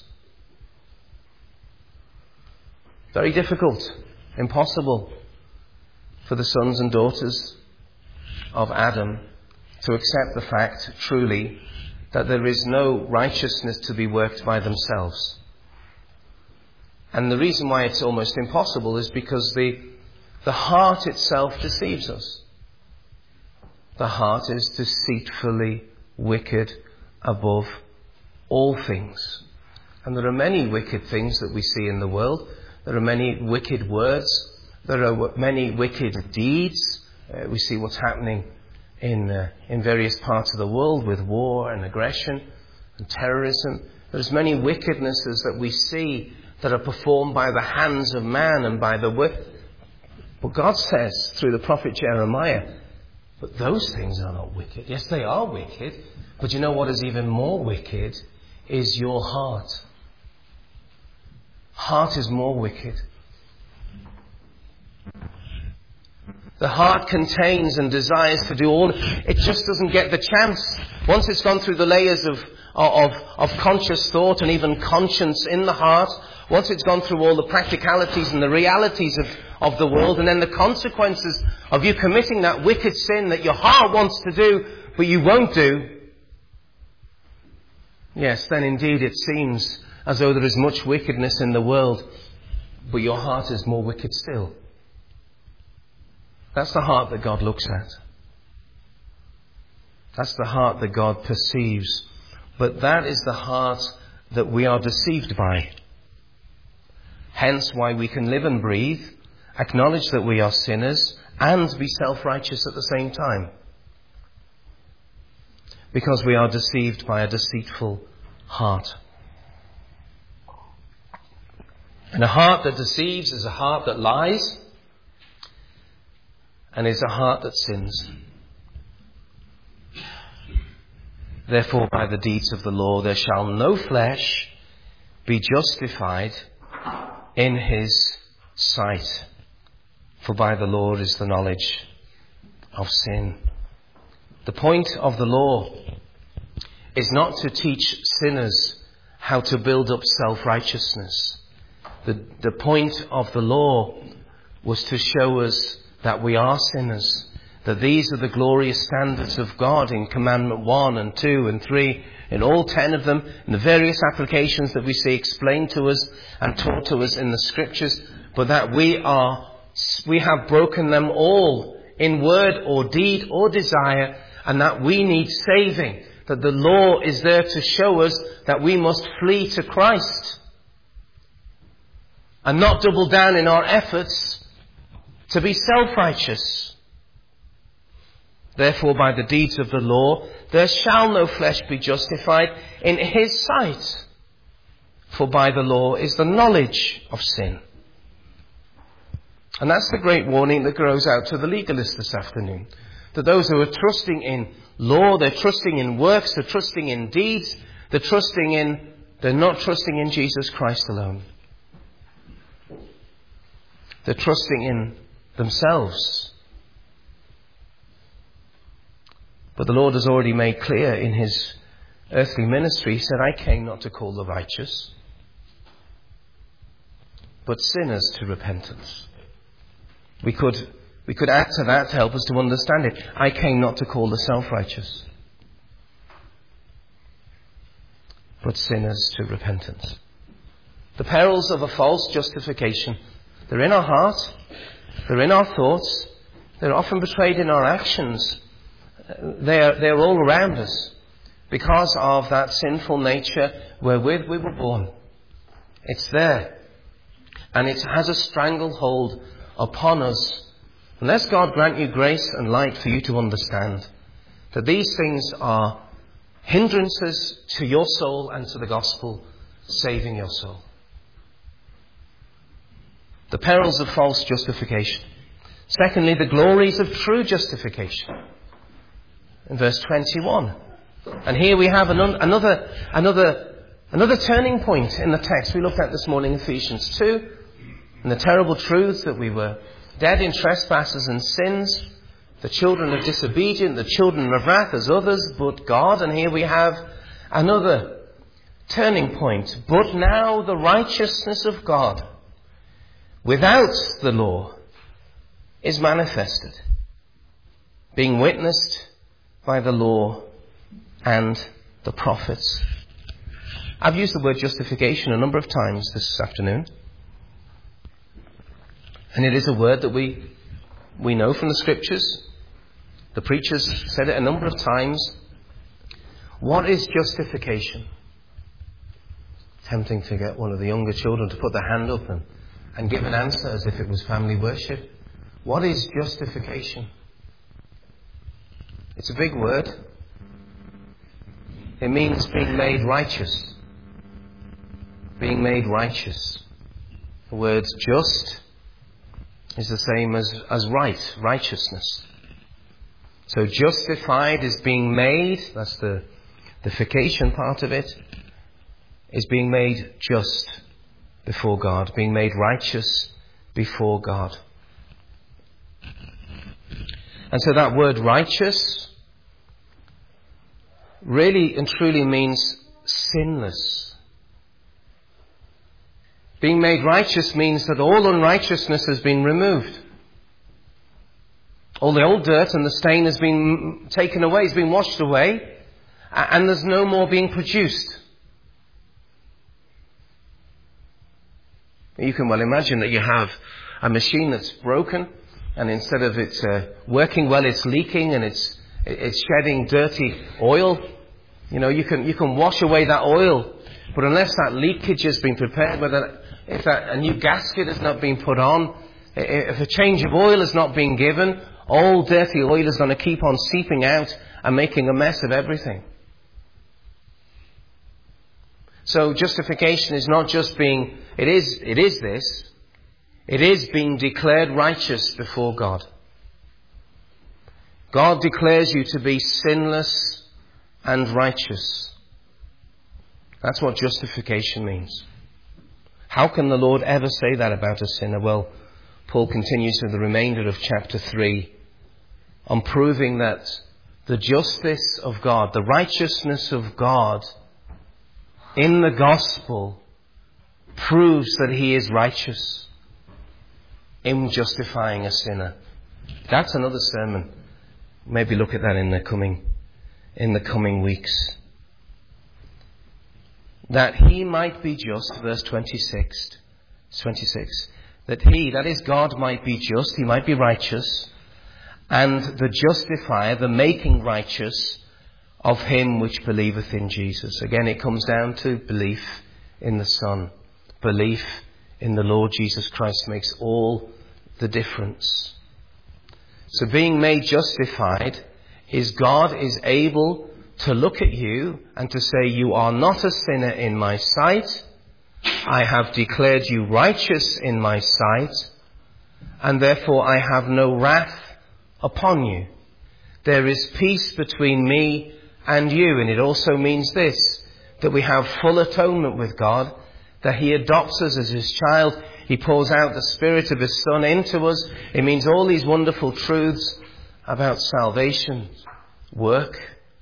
Very difficult, impossible for the sons and daughters of Adam to accept the fact, truly, that there is no righteousness to be worked by themselves. And the reason why it's almost impossible is because the heart itself deceives us. The heart is deceitfully wicked above all things. And there are many wicked things that we see in the world. There are many wicked words. There are many wicked deeds. We see what's happening in various parts of the world with war and aggression and terrorism. There's many wickednesses that we see that are performed by the hands of man and by the But God says through the prophet Jeremiah, but those things are not wicked. Yes, they are wicked. But you know what is even more wicked is your heart. Heart is more wicked. The heart contains and desires to do all. It just doesn't get the chance. Once it's gone through the layers of conscious thought and even conscience in the heart, once it's gone through all the practicalities and the realities of the world, and then the consequences of you committing that wicked sin that your heart wants to do, but you won't do, yes, then indeed it seems as though there is much wickedness in the world, but your heart is more wicked still. That's the heart that God looks at. That's the heart that God perceives. But that is the heart that we are deceived by. Hence why we can live and breathe, acknowledge that we are sinners, and be self-righteous at the same time. Because we are deceived by a deceitful heart. And a heart that deceives is a heart that lies, and is a heart that sins. Therefore, by the deeds of the law, there shall no flesh be justified in his sight. For by the law is the knowledge of sin. The point of the law is not to teach sinners how to build up self-righteousness. The point of the law was to show us that we are sinners, that these are the glorious standards of God in Commandment 1 and 2 and 3, in all 10 of them, in the various applications that we see explained to us and taught to us in the Scriptures, but that we have broken them all in word or deed or desire, and that we need saving, that the law is there to show us that we must flee to Christ and not double down in our efforts to be self-righteous. Therefore, by the deeds of the law, there shall no flesh be justified in his sight. For by the law is the knowledge of sin. And that's the great warning that goes out to the legalists this afternoon. To those who are trusting in law, they're trusting in works, they're trusting in deeds, they're not trusting in Jesus Christ alone. They're trusting in themselves. But the Lord has already made clear in his earthly ministry, he said, I came not to call the righteous, but sinners to repentance. We could add to that to help us to understand it. I came not to call the self-righteous, but sinners to repentance. The perils of a false justification, they're in our heart, they're in our thoughts, they're often betrayed in our actions. They're all around us because of that sinful nature wherewith we were born. It's there. And it has a stranglehold upon us. Unless God grant you grace and light for you to understand that these things are hindrances to your soul and to the gospel saving your soul. The perils of false justification. Secondly, the glories of true justification. In verse 21. And here we have another turning point in the text we looked at this morning, Ephesians 2. And the terrible truth that we were dead in trespasses and sins, the children of disobedience, the children of wrath as others, but God. And here we have another turning point. But now the righteousness of God without the law is manifested, being witnessed by the law and the prophets. I've used the word justification a number of times this afternoon. And it is a word that we know from the Scriptures. The preachers said it a number of times. What is justification? Tempting to get one of the younger children to put their hand up and give an answer as if it was family worship. What is justification? It's a big word. It means being made righteous. Being made righteous. The word just is the same as right, righteousness. So justified is being made, that's the fication part of it, is being made just before God, being made righteous before God. And so that word righteous really and truly means sinless. Being made righteous means that all unrighteousness has been removed. All the old dirt and the stain has been taken away, has been washed away, and there's no more being produced. You can well imagine that you have a machine that's broken, and instead of it working well, it's leaking and it's shedding dirty oil. You know, you can wash away that oil, but unless that leakage has been prepared, if a new gasket has not been put on, if a change of oil has not been given, all dirty oil is going to keep on seeping out and making a mess of everything. So justification is not just being, it is being declared righteous before God. God declares you to be sinless and righteous. That's what justification means. How can the Lord ever say that about a sinner? Well, Paul continues with the remainder of chapter 3 on proving that the justice of God, the righteousness of God in the gospel proves that he is righteous in justifying a sinner. That's another sermon. Maybe look at that in the coming weeks. That he might be just, verse 26, that he, that is God, might be just, he might be righteous, and the justifier, the making righteous of him which believeth in Jesus. Again, it comes down to belief in the Son. Belief in the Lord Jesus Christ makes all the difference. So being made justified is God is able to look at you and to say, you are not a sinner in my sight. I have declared you righteous in my sight, and therefore I have no wrath upon you. There is peace between me and you. And it also means this, that we have full atonement with God, that he adopts us as his child. He pours out the Spirit of his Son into us. It means all these wonderful truths about salvation, work.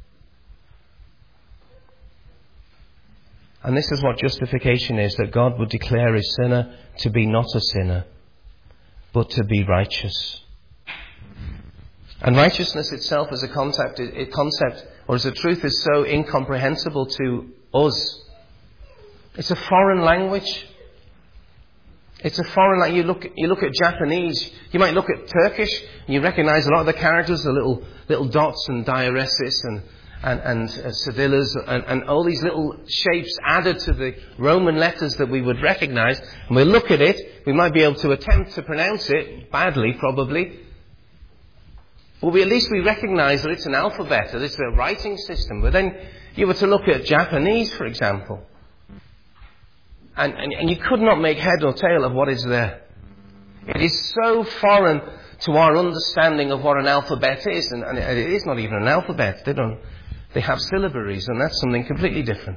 And this is what justification is, that God would declare a sinner to be not a sinner, but to be righteous. And righteousness itself as a concept or as a truth is so incomprehensible to us. It's a foreign language. It's a foreign language. You look at Japanese, you might look at Turkish, and you recognize a lot of the characters, the little dots and diaresis and cedillas and all these little shapes added to the Roman letters that we would recognize. And we look at it, we might be able to attempt to pronounce it, badly probably, but at least we recognize that it's an alphabet, that it's a writing system. But then you were to look at Japanese, for example, and you could not make head or tail of what is there. It is so foreign to our understanding of what an alphabet is, and it is not even an alphabet. They have syllabaries, and that's something completely different.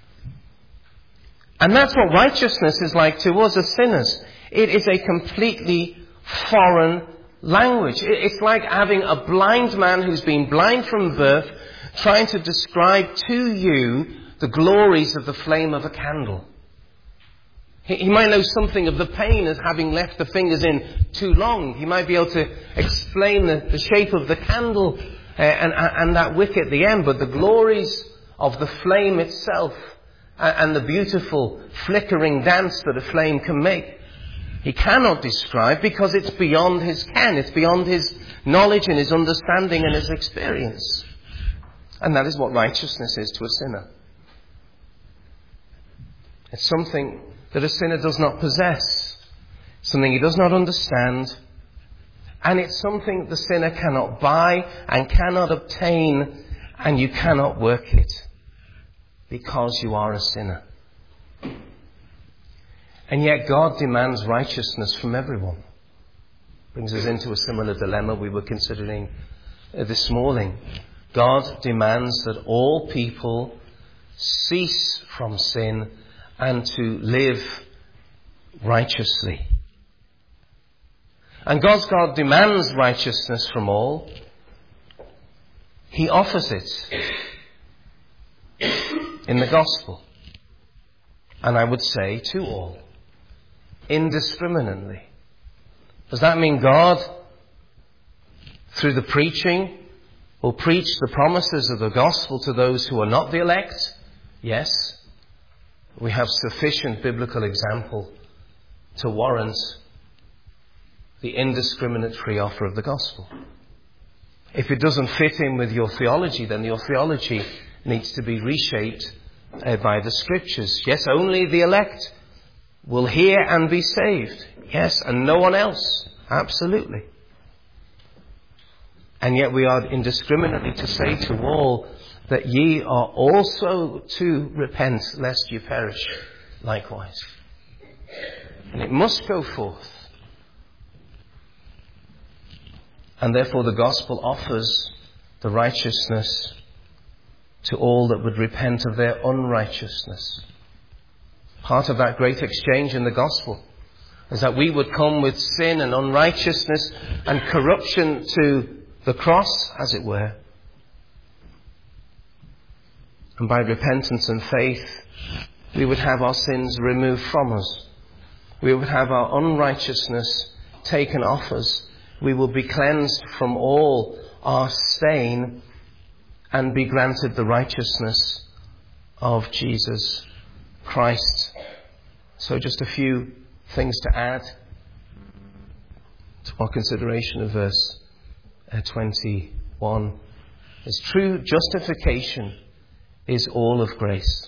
And that's what righteousness is like to us as sinners. It is a completely foreign language. It's like having a blind man who's been blind from birth trying to describe to you the glories of the flame of a candle. He might know something of the pain of having left the fingers in too long. He might be able to explain the shape of the candle and that wick at the end, but the glories of the flame itself and the beautiful flickering dance that a flame can make, he cannot describe, because it's beyond his ken. It's beyond his knowledge and his understanding and his experience. And that is what righteousness is to a sinner. It's something that a sinner does not possess, something he does not understand, and it's something the sinner cannot buy and cannot obtain, and you cannot work it, because you are a sinner. And yet God demands righteousness from everyone. Brings us into a similar dilemma we were considering this morning. God demands that all people cease from sin and to live righteously. And God demands righteousness from all. He offers it in the gospel. And I would say to all, indiscriminately. Does that mean God, through the preaching, will preach the promises of the gospel to those who are not the elect? Yes. We have sufficient biblical example to warrant the indiscriminate free offer of the gospel. If it doesn't fit in with your theology, then your theology needs to be reshaped by the scriptures. Yes, only the elect will hear and be saved. Yes, and no one else. Absolutely. And yet we are indiscriminately to say to all that ye are also to repent, lest you perish likewise. And it must go forth. And therefore the gospel offers the righteousness to all that would repent of their unrighteousness. Part of that great exchange in the gospel is that we would come with sin and unrighteousness and corruption to the cross, as it were. And by repentance and faith, we would have our sins removed from us. We would have our unrighteousness taken off us. We will be cleansed from all our stain and be granted the righteousness of Jesus Christ. So just a few things to add to our consideration of verse 21. Is true justification is all of grace.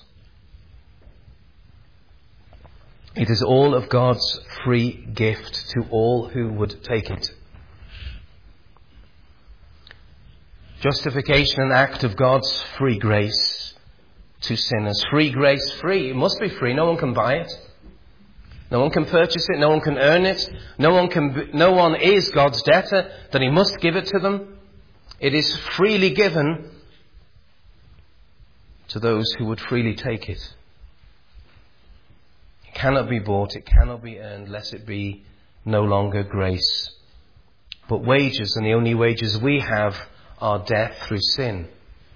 It is all of God's free gift to all who would take it. Justification, an act of God's free grace to sinners. Free grace, free. It must be free. No one can buy it. No one can purchase it. No one can earn it. No one is God's debtor that he must give it to them. It is freely given to those who would freely take it. It cannot be bought. It cannot be earned, lest it be no longer grace, but wages. And the only wages we have are death through sin.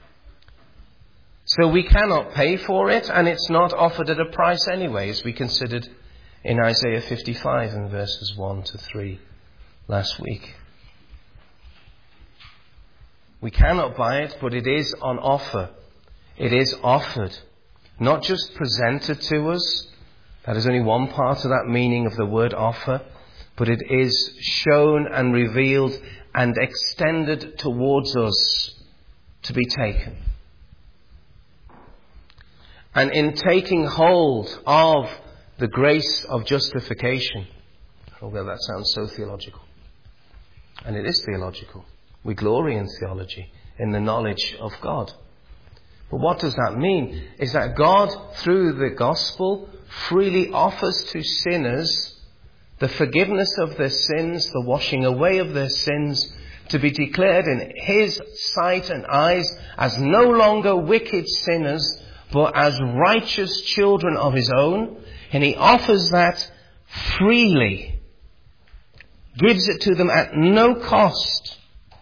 So we cannot pay for it, and it's not offered at a price anyway, as we considered in Isaiah 55 and verses 1 to 3 last week. We cannot buy it, but it is on offer. It is offered, not just presented to us. That is only one part of that meaning of the word offer, but it is shown and revealed and extended towards us to be taken. And in taking hold of the grace of justification, although that sounds so theological, and it is theological, we glory in theology, in the knowledge of God. But what does that mean? Is that God, through the gospel, freely offers to sinners the forgiveness of their sins, the washing away of their sins, to be declared in his sight and eyes as no longer wicked sinners, but as righteous children of his own. And he offers that freely, gives it to them at no cost,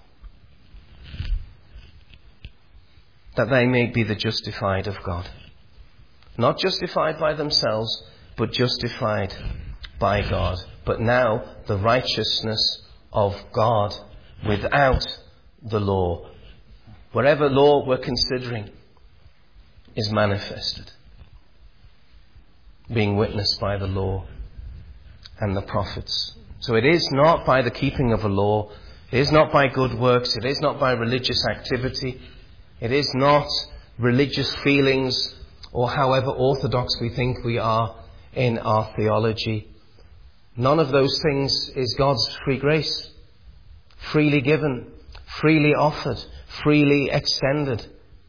that they may be the justified of God. Not justified by themselves, but justified by God. But now the righteousness of God without the law, whatever law we're considering, is manifested, being witnessed by the law and the prophets. So it is not by the keeping of a law, it is not by good works, it is not by religious activity, it is not religious feelings, or however orthodox we think we are in our theology. None of those things is God's free grace, freely given, freely offered, freely extended.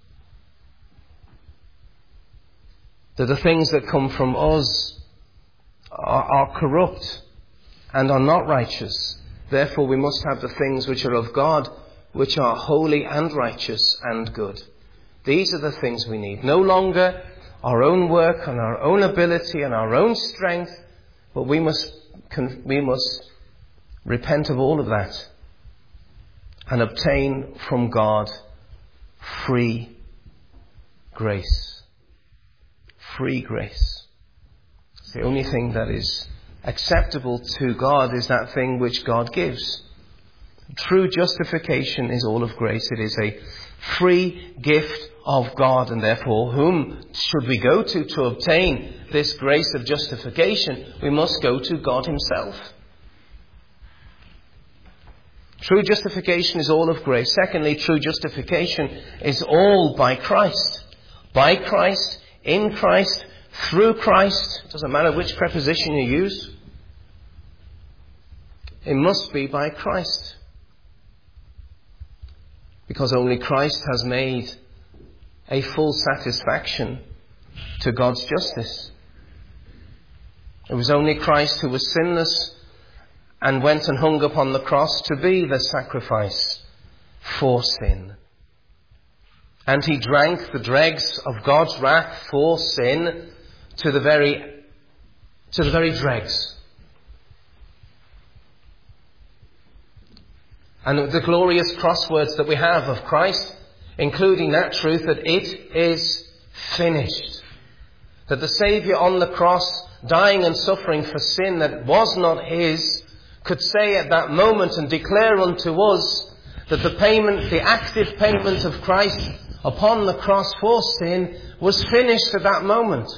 That the things that come from us are corrupt and are not righteous. Therefore we must have the things which are of God, which are holy and righteous and good. These are the things we need. No longer our own work and our own ability and our own strength, but we must repent of all of that and obtain from God free grace. Free grace. It's the only thing that is acceptable to God is that thing which God gives. True justification is all of grace. It is a free gift of God, and therefore whom should we go to obtain this grace of justification? We must go to God himself. True justification is all of grace. Secondly, true justification is all by Christ. By Christ, in Christ, through Christ. It doesn't matter which preposition you use. It must be by Christ. Because only Christ has made a full satisfaction to God's justice. It was only Christ who was sinless and went and hung upon the cross to be the sacrifice for sin. And he drank the dregs of God's wrath for sin to the very dregs. And the glorious crosswords that we have of Christ, including that truth that it is finished. That the Saviour on the cross, dying and suffering for sin that was not his, could say at that moment and declare unto us that the payment, the active payment of Christ upon the cross for sin was finished at that moment.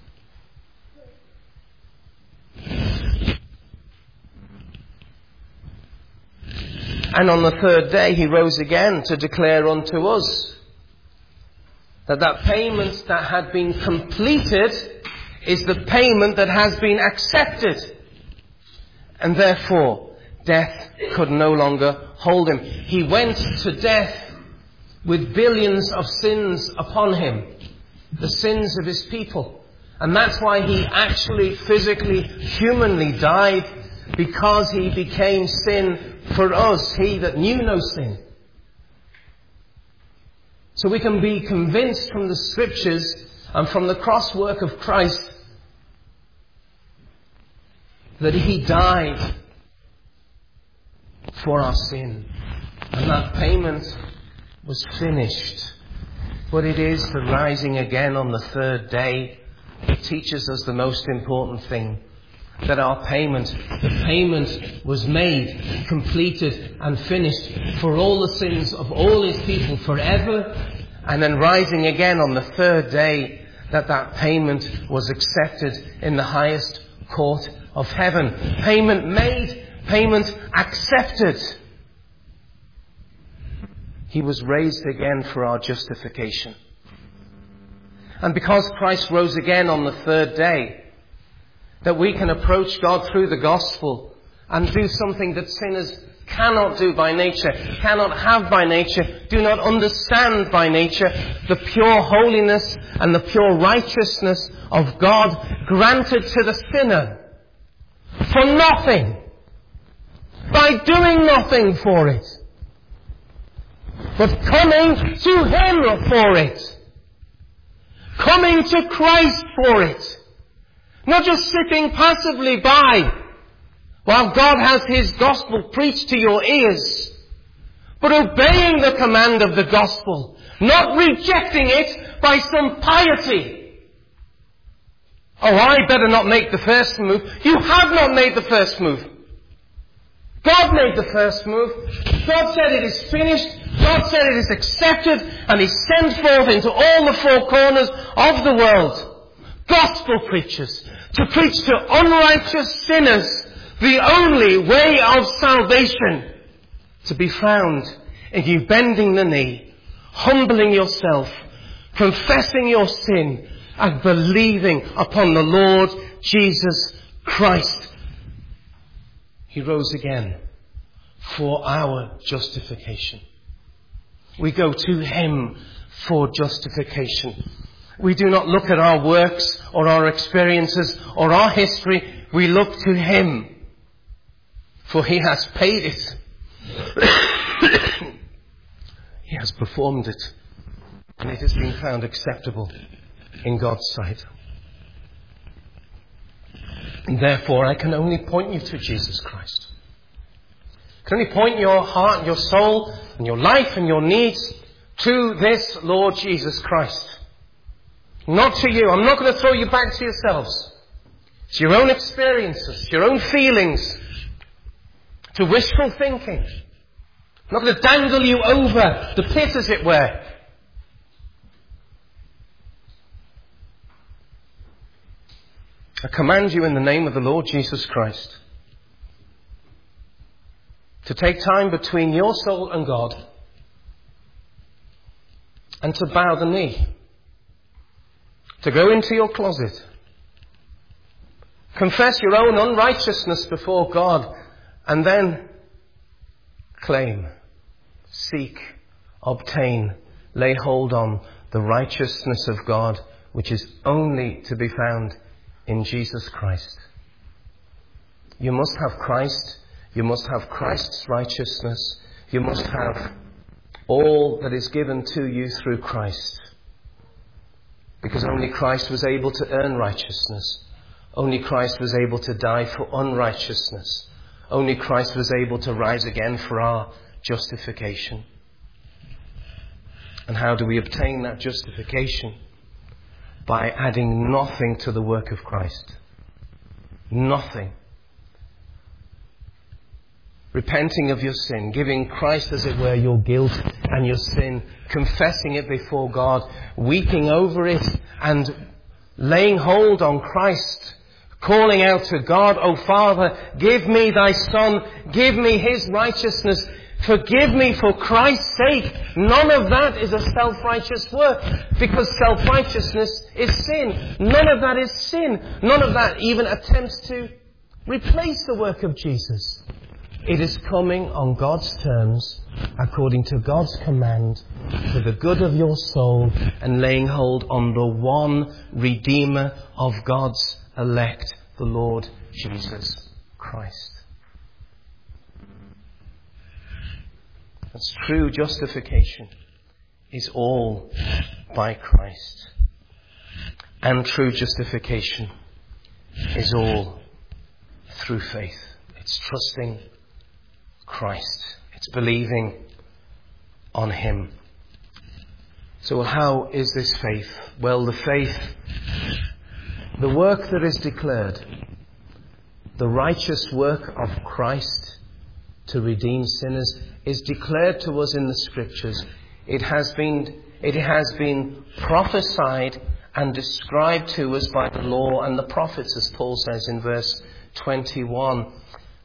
And on the third day he rose again to declare unto us that that payment that had been completed is the payment that has been accepted. And therefore, death could no longer hold him. He went to death with billions of sins upon him, the sins of his people. And that's why he actually physically, humanly died, because he became sin for us, he that knew no sin. So we can be convinced from the Scriptures and from the cross work of Christ that he died for our sin. And that payment was finished. But it is the rising again on the third day that teaches us the most important thing. That our payment, the payment was made, completed and finished for all the sins of all his people forever. And then rising again on the third day, that payment was accepted in the highest court of heaven. Payment made, payment accepted. He was raised again for our justification. And because Christ rose again on the third day, that we can approach God through the gospel and do something that sinners cannot do by nature, cannot have by nature, do not understand by nature, the pure holiness and the pure righteousness of God granted to the sinner for nothing, by doing nothing for it, but coming to him for it, coming to Christ for it. Not just sitting passively by while God has his gospel preached to your ears, but obeying the command of the gospel, not rejecting it by some piety. Oh, I better not make the first move. You have not made the first move. God made the first move. God said it is finished. God said it is accepted. And he sent forth into all the four corners of the world gospel preachers to preach to unrighteous sinners the only way of salvation to be found in you bending the knee, humbling yourself, confessing your sin and believing upon the Lord Jesus Christ. He rose again for our justification. We go to him for justification. We do not look at our works or our experiences or our history. We look to him, for he has paid it. He has performed it, and it has been found acceptable in God's sight. And therefore, I can only point you to Jesus Christ. I can only point your heart, your soul, and your life and your needs to this Lord Jesus Christ. Not to you. I'm not going to throw you back to yourselves. It's your own experiences, your own feelings, to wishful thinking. I'm not going to dangle you over the pit, as it were. I command you in the name of the Lord Jesus Christ to take time between your soul and God and to bow the knee, to go into your closet, confess your own unrighteousness before God, and then claim, seek, obtain, lay hold on the righteousness of God, which is only to be found in Jesus Christ. You must have Christ. You must have Christ's righteousness. You must have all that is given to you through Christ. Because only Christ was able to earn righteousness. Only Christ was able to die for unrighteousness. Only Christ was able to rise again for our justification. And how do we obtain that justification? By adding nothing to the work of Christ. Nothing. Repenting of your sin, giving Christ, as it were, your guilt and your sin, confessing it before God, weeping over it and laying hold on Christ, calling out to God, "O Father, give me thy Son, give me his righteousness, forgive me for Christ's sake." None of that is a self-righteous work, because self-righteousness is sin. None of that is sin. None of that even attempts to replace the work of Jesus. It is coming on God's terms, according to God's command, for the good of your soul, and laying hold on the one Redeemer of God's elect, the Lord Jesus Christ. That's true justification is all by Christ. And true justification is all through faith. It's trusting Christ. It's believing on Him. So how is this faith? Well, the work that is declared, the righteous work of Christ to redeem sinners, is declared to us in the Scriptures. It has been prophesied and described to us by the law and the prophets, as Paul says in verse 21.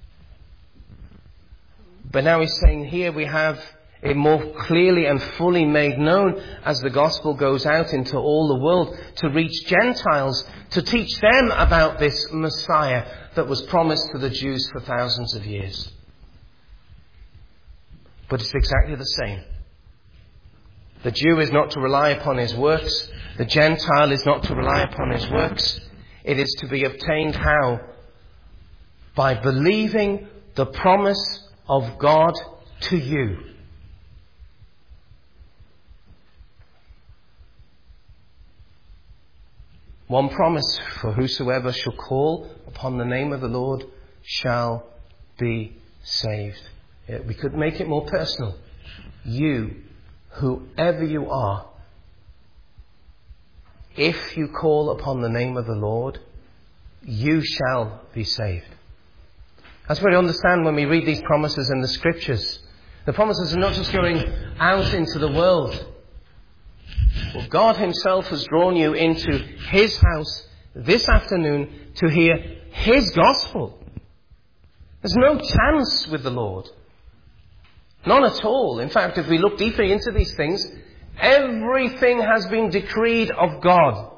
But now he's saying here we have it more clearly and fully made known as the gospel goes out into all the world to reach Gentiles, to teach them about this Messiah that was promised to the Jews for thousands of years. But it's exactly the same. The Jew is not to rely upon his works. The Gentile is not to rely upon his works. It is to be obtained how? By believing the promise of God to you. One promise: for whosoever shall call upon the name of the Lord shall be saved. We could make it more personal. You, whoever you are, if you call upon the name of the Lord, you shall be saved. That's what we understand when we read these promises in the Scriptures. The promises are not just going out into the world. Well, God Himself has drawn you into His house this afternoon to hear His gospel. There's no chance with the Lord. None at all. In fact, if we look deeply into these things, everything has been decreed of God,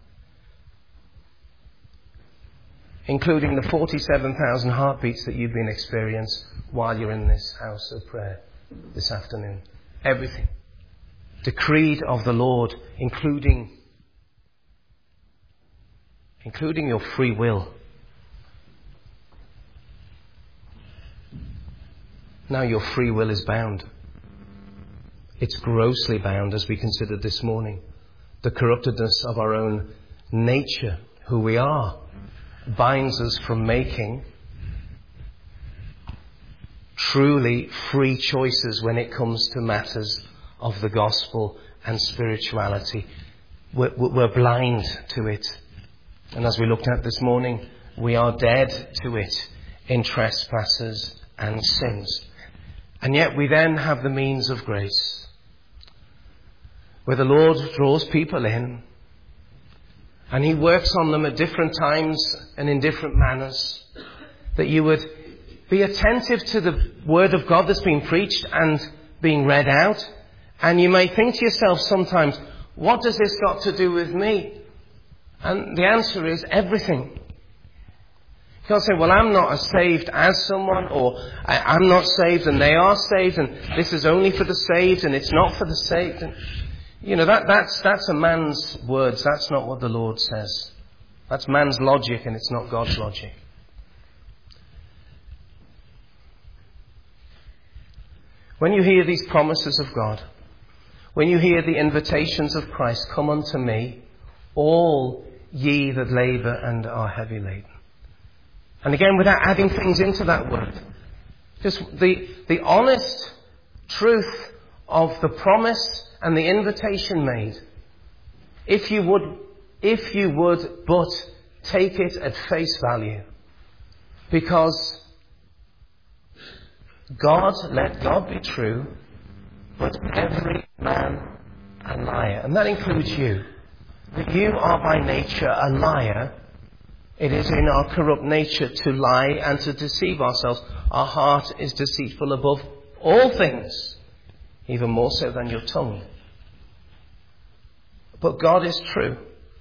including the 47,000 heartbeats that you've been experiencing while you're in this house of prayer this afternoon. Everything decreed of the Lord, including your free will. Now your free will is bound. It's grossly bound, as we considered this morning. The corruptedness of our own nature, who we are, binds us from making truly free choices when it comes to matters of the gospel and spirituality. We're blind to it. And as we looked at this morning, we are dead to it in trespasses and sins. And yet we then have the means of grace, where the Lord draws people in, and He works on them at different times and in different manners, that you would be attentive to the Word of God that's being preached and being read out. And you may think to yourself sometimes, what does this got to do with me? And the answer is everything. You can't say, well, I'm not as saved as someone, or I'm not saved and they are saved, and this is only for the saved and it's not for the saved. And, that's a man's words. That's not what the Lord says. That's man's logic, and it's not God's logic. When you hear these promises of God, when you hear the invitations of Christ, come unto me, all ye that labour and are heavy laden. And again, without adding things into that word, just the honest truth of the promise and the invitation made, if you would but take it at face value. Because let God be true, but every man a liar. And that includes you. That you are by nature a liar. It is in our corrupt nature to lie and to deceive ourselves. Our heart is deceitful above all things, even more so than your tongue. But God is true.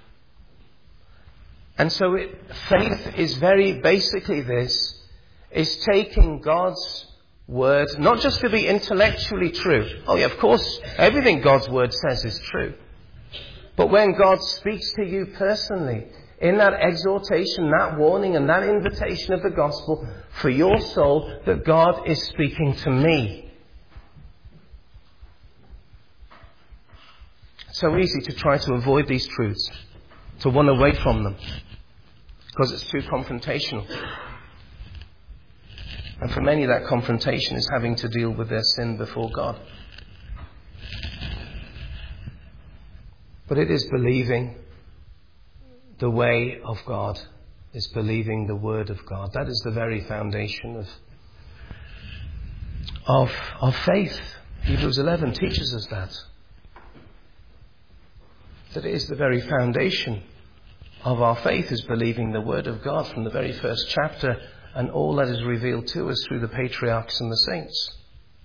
And so faith is very basically this, is taking God's word, not just to be intellectually true. Oh yeah, of course, everything God's word says is true. But when God speaks to you personally, in that exhortation, that warning and that invitation of the gospel for your soul, that God is speaking to me. It's so easy to try to avoid these truths, to run away from them, because it's too confrontational. And for many, that confrontation is having to deal with their sin before God. But it is believing the way of God, is believing the word of God. That is the very foundation of faith. Hebrews 11 teaches us that. That it is the very foundation of our faith, is believing the word of God from the very first chapter and all that is revealed to us through the patriarchs and the saints.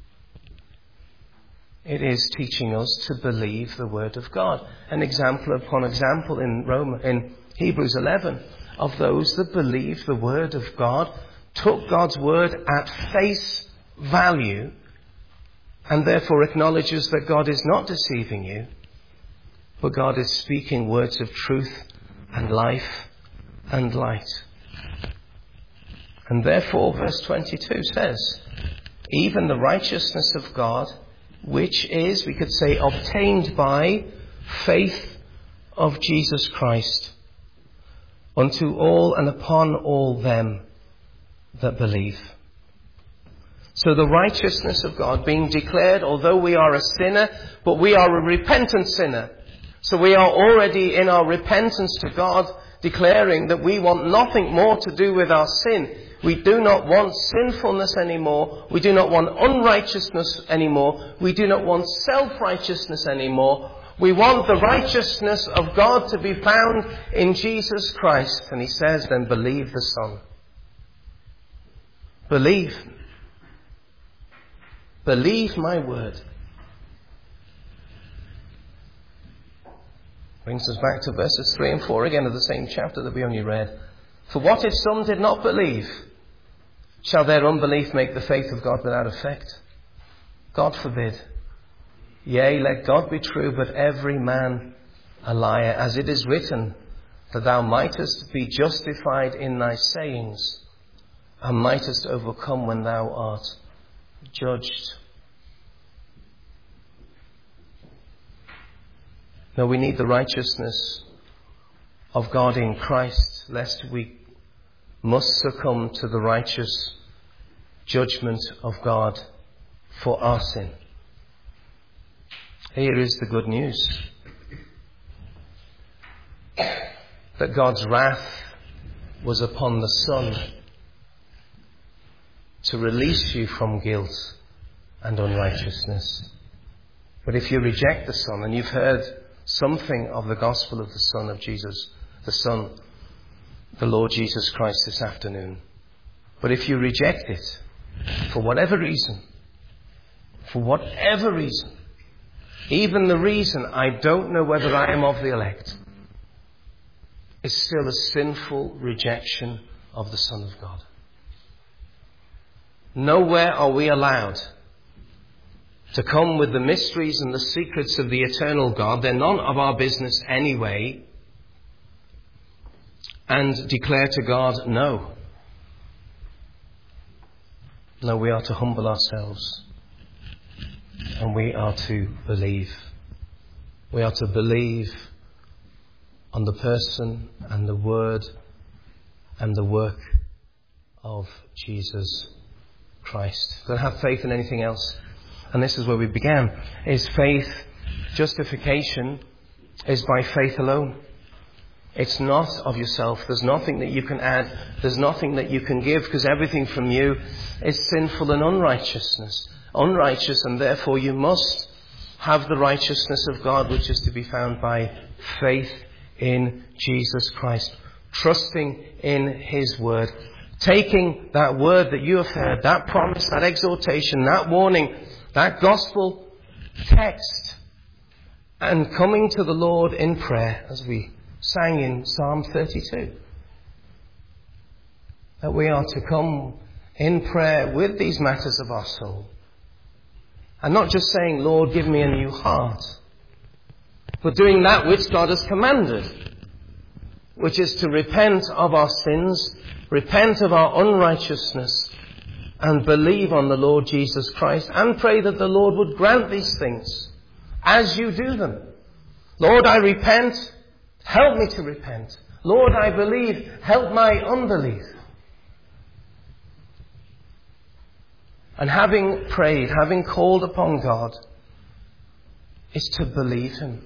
It is teaching us to believe the word of God. An example upon example in Hebrews 11 of those that believed the word of God, took God's word at face value, and therefore acknowledges that God is not deceiving you, but God is speaking words of truth and life and light. And therefore, verse 22 says, even the righteousness of God, which is, we could say, obtained by faith of Jesus Christ, unto all and upon all them that believe. So the righteousness of God being declared, although we are a sinner, but we are a repentant sinner. So we are already in our repentance to God, declaring that we want nothing more to do with our sin. We do not want sinfulness anymore. We do not want unrighteousness anymore. We do not want self-righteousness anymore. We want the righteousness of God to be found in Jesus Christ. And he says, then believe the Son. Believe. Believe my word. Brings us back to verses 3 and 4 again of the same chapter that we only read. For what if some did not believe? Shall their unbelief make the faith of God without effect? God forbid. Yea, let God be true, but every man a liar, as it is written, that thou mightest be justified in thy sayings, and mightest overcome when thou art judged. No, we need the righteousness of God in Christ, lest we must succumb to the righteous judgment of God for our sin. Here is the good news. That God's wrath was upon the Son to release you from guilt and unrighteousness. But if you reject the Son, and you've heard something of the gospel of the Son of Jesus, the Son, the Lord Jesus Christ this afternoon. But if you reject it, for whatever reason, even the reason I don't know whether I am of the elect, is still a sinful rejection of the Son of God. Nowhere are we allowed to come with the mysteries and the secrets of the eternal God. They're none of our business anyway. And declare to God, no. No, we are to humble ourselves. And we are to believe. We are to believe on the person and the word and the work of Jesus Christ. Don't have faith in anything else. and this is where we began, is faith. Justification is by faith alone. It's not of yourself. There's nothing that you can add. There's nothing that you can give, because everything from you is sinful and unrighteous, and therefore you must have the righteousness of God, which is to be found by faith in Jesus Christ, trusting in His word, taking that word that you have heard, that promise, that exhortation, that warning, that gospel text, and coming to the Lord in prayer, as we sang in Psalm 32. That we are to come in prayer with these matters of our soul. And not just saying, Lord, give me a new heart, but doing that which God has commanded, which is to repent of our sins, repent of our unrighteousness, and believe on the Lord Jesus Christ, and pray that the Lord would grant these things as you do them. Lord, I repent. Help me to repent. Lord, I believe. Help my unbelief. And having prayed, having called upon God, is to believe Him.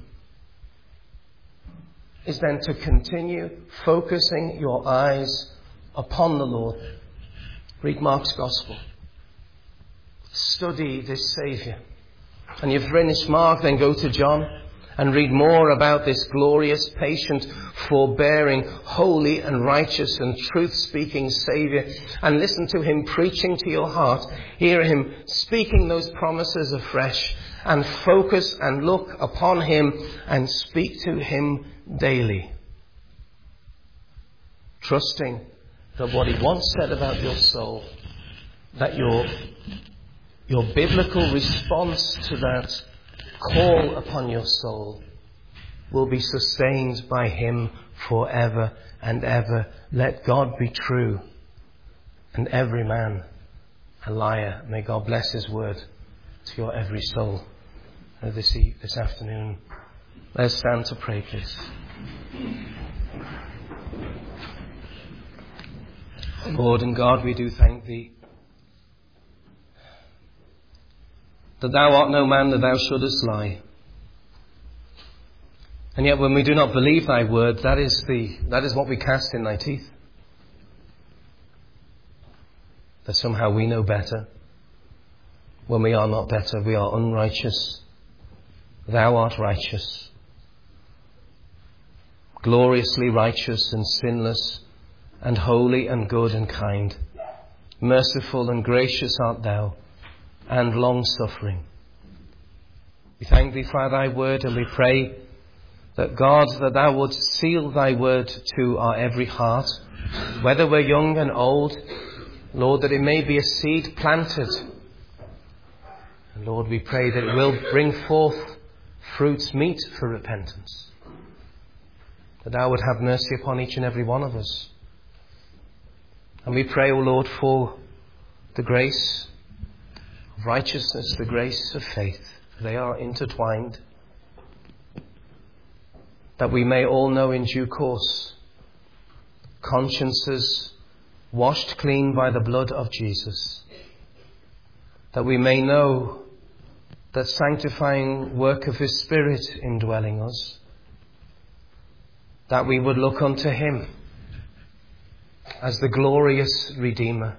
Is then to continue focusing your eyes upon the Lord. Read Mark's Gospel. Study this Saviour. And you've finished Mark, then go to John and read more about this glorious, patient, forbearing, holy and righteous and truth-speaking Saviour. And listen to Him preaching to your heart. Hear Him speaking those promises afresh. And focus and look upon Him and speak to Him daily. Trusting that what He once said about your soul, that your biblical response to that call upon your soul will be sustained by Him forever and ever. Let God be true and every man a liar. May God bless His word to your every soul this afternoon. Let's stand to pray, please. Lord and God, we do thank Thee that Thou art no man that Thou shouldest lie. And yet when we do not believe Thy word, that is what we cast in Thy teeth. That somehow we know better. When we are not better, we are unrighteous. Thou art righteous. Gloriously righteous and sinless and holy and good and kind. Merciful and gracious art Thou, and long-suffering. We thank Thee for Thy word, and we pray that God, that Thou would seal Thy word to our every heart, whether we're young and old, Lord, that it may be a seed planted. And Lord, we pray that it will bring forth fruits meet for repentance. That Thou would have mercy upon each and every one of us. And we pray, O Lord, for the grace of righteousness, the grace of faith. They are intertwined. That we may all know in due course consciences washed clean by the blood of Jesus. That we may know that sanctifying work of His Spirit indwelling us. That we would look unto Him as the glorious Redeemer.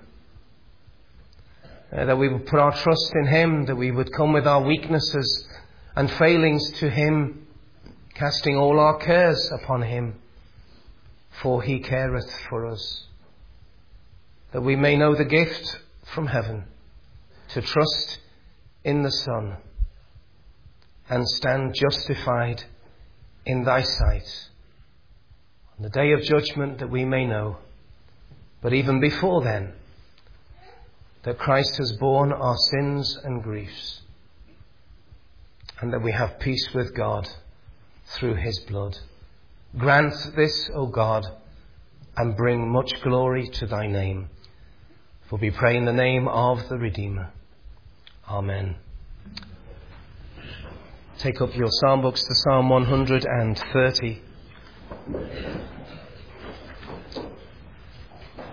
That we would put our trust in Him, that we would come with our weaknesses and failings to Him, casting all our cares upon Him, for He careth for us. That we may know the gift from heaven, to trust in the Son, and stand justified in Thy sight. On the day of judgment, that we may know, but even before then, that Christ has borne our sins and griefs, and that we have peace with God through His blood. Grant this, O God, and bring much glory to Thy name. For we pray in the name of the Redeemer. Amen. Take up your psalm books to Psalm 130.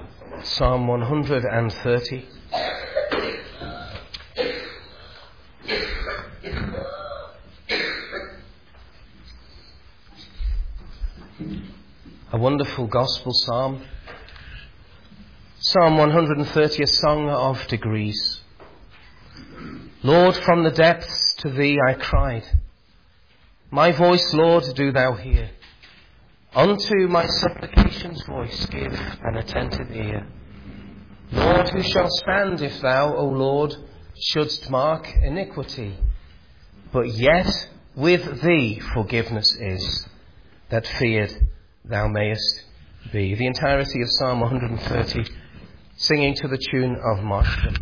Psalm 130. A wonderful gospel psalm. Psalm 130, a song of degrees. Lord, from the depths to thee I cried. My voice, Lord, do thou hear. Unto my supplications voice give an attentive ear. Lord, who shall stand if thou, O Lord, shouldst mark iniquity? But yet with thee forgiveness is, that feared thou mayest be. The entirety of Psalm 130, singing to the tune of Martyrdom.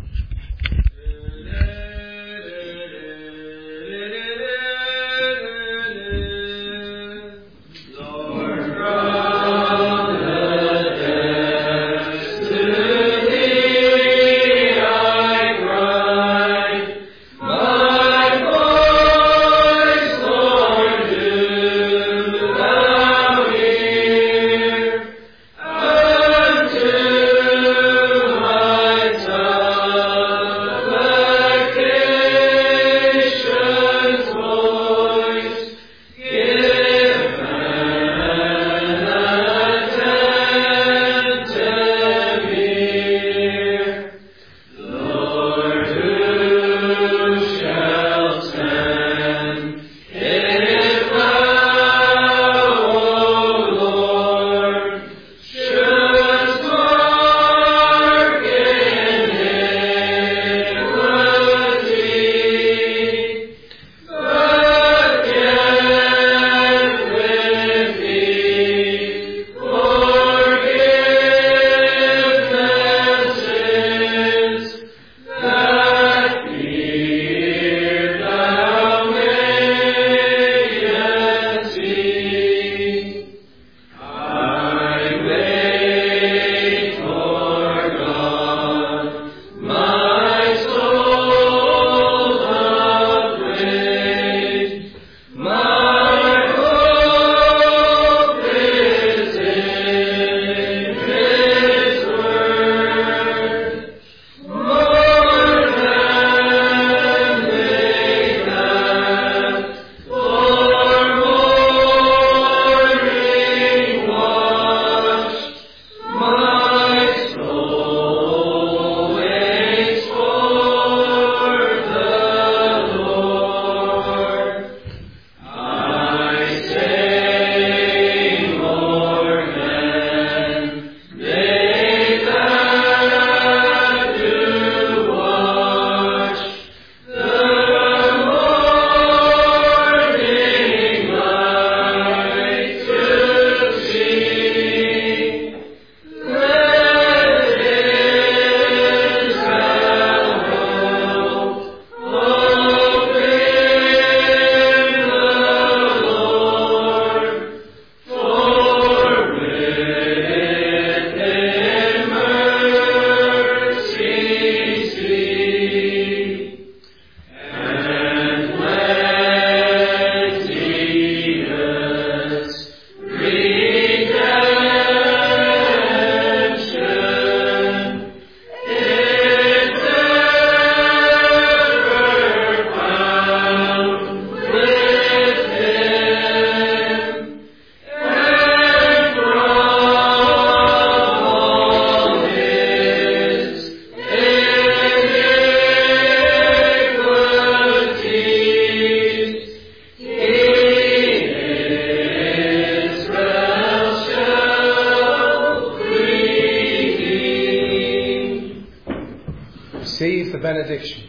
Receive the benediction.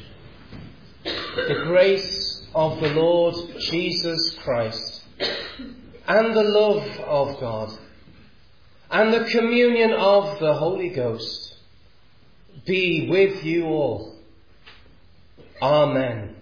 The grace of the Lord Jesus Christ, and the love of God, and the communion of the Holy Ghost be with you all. Amen.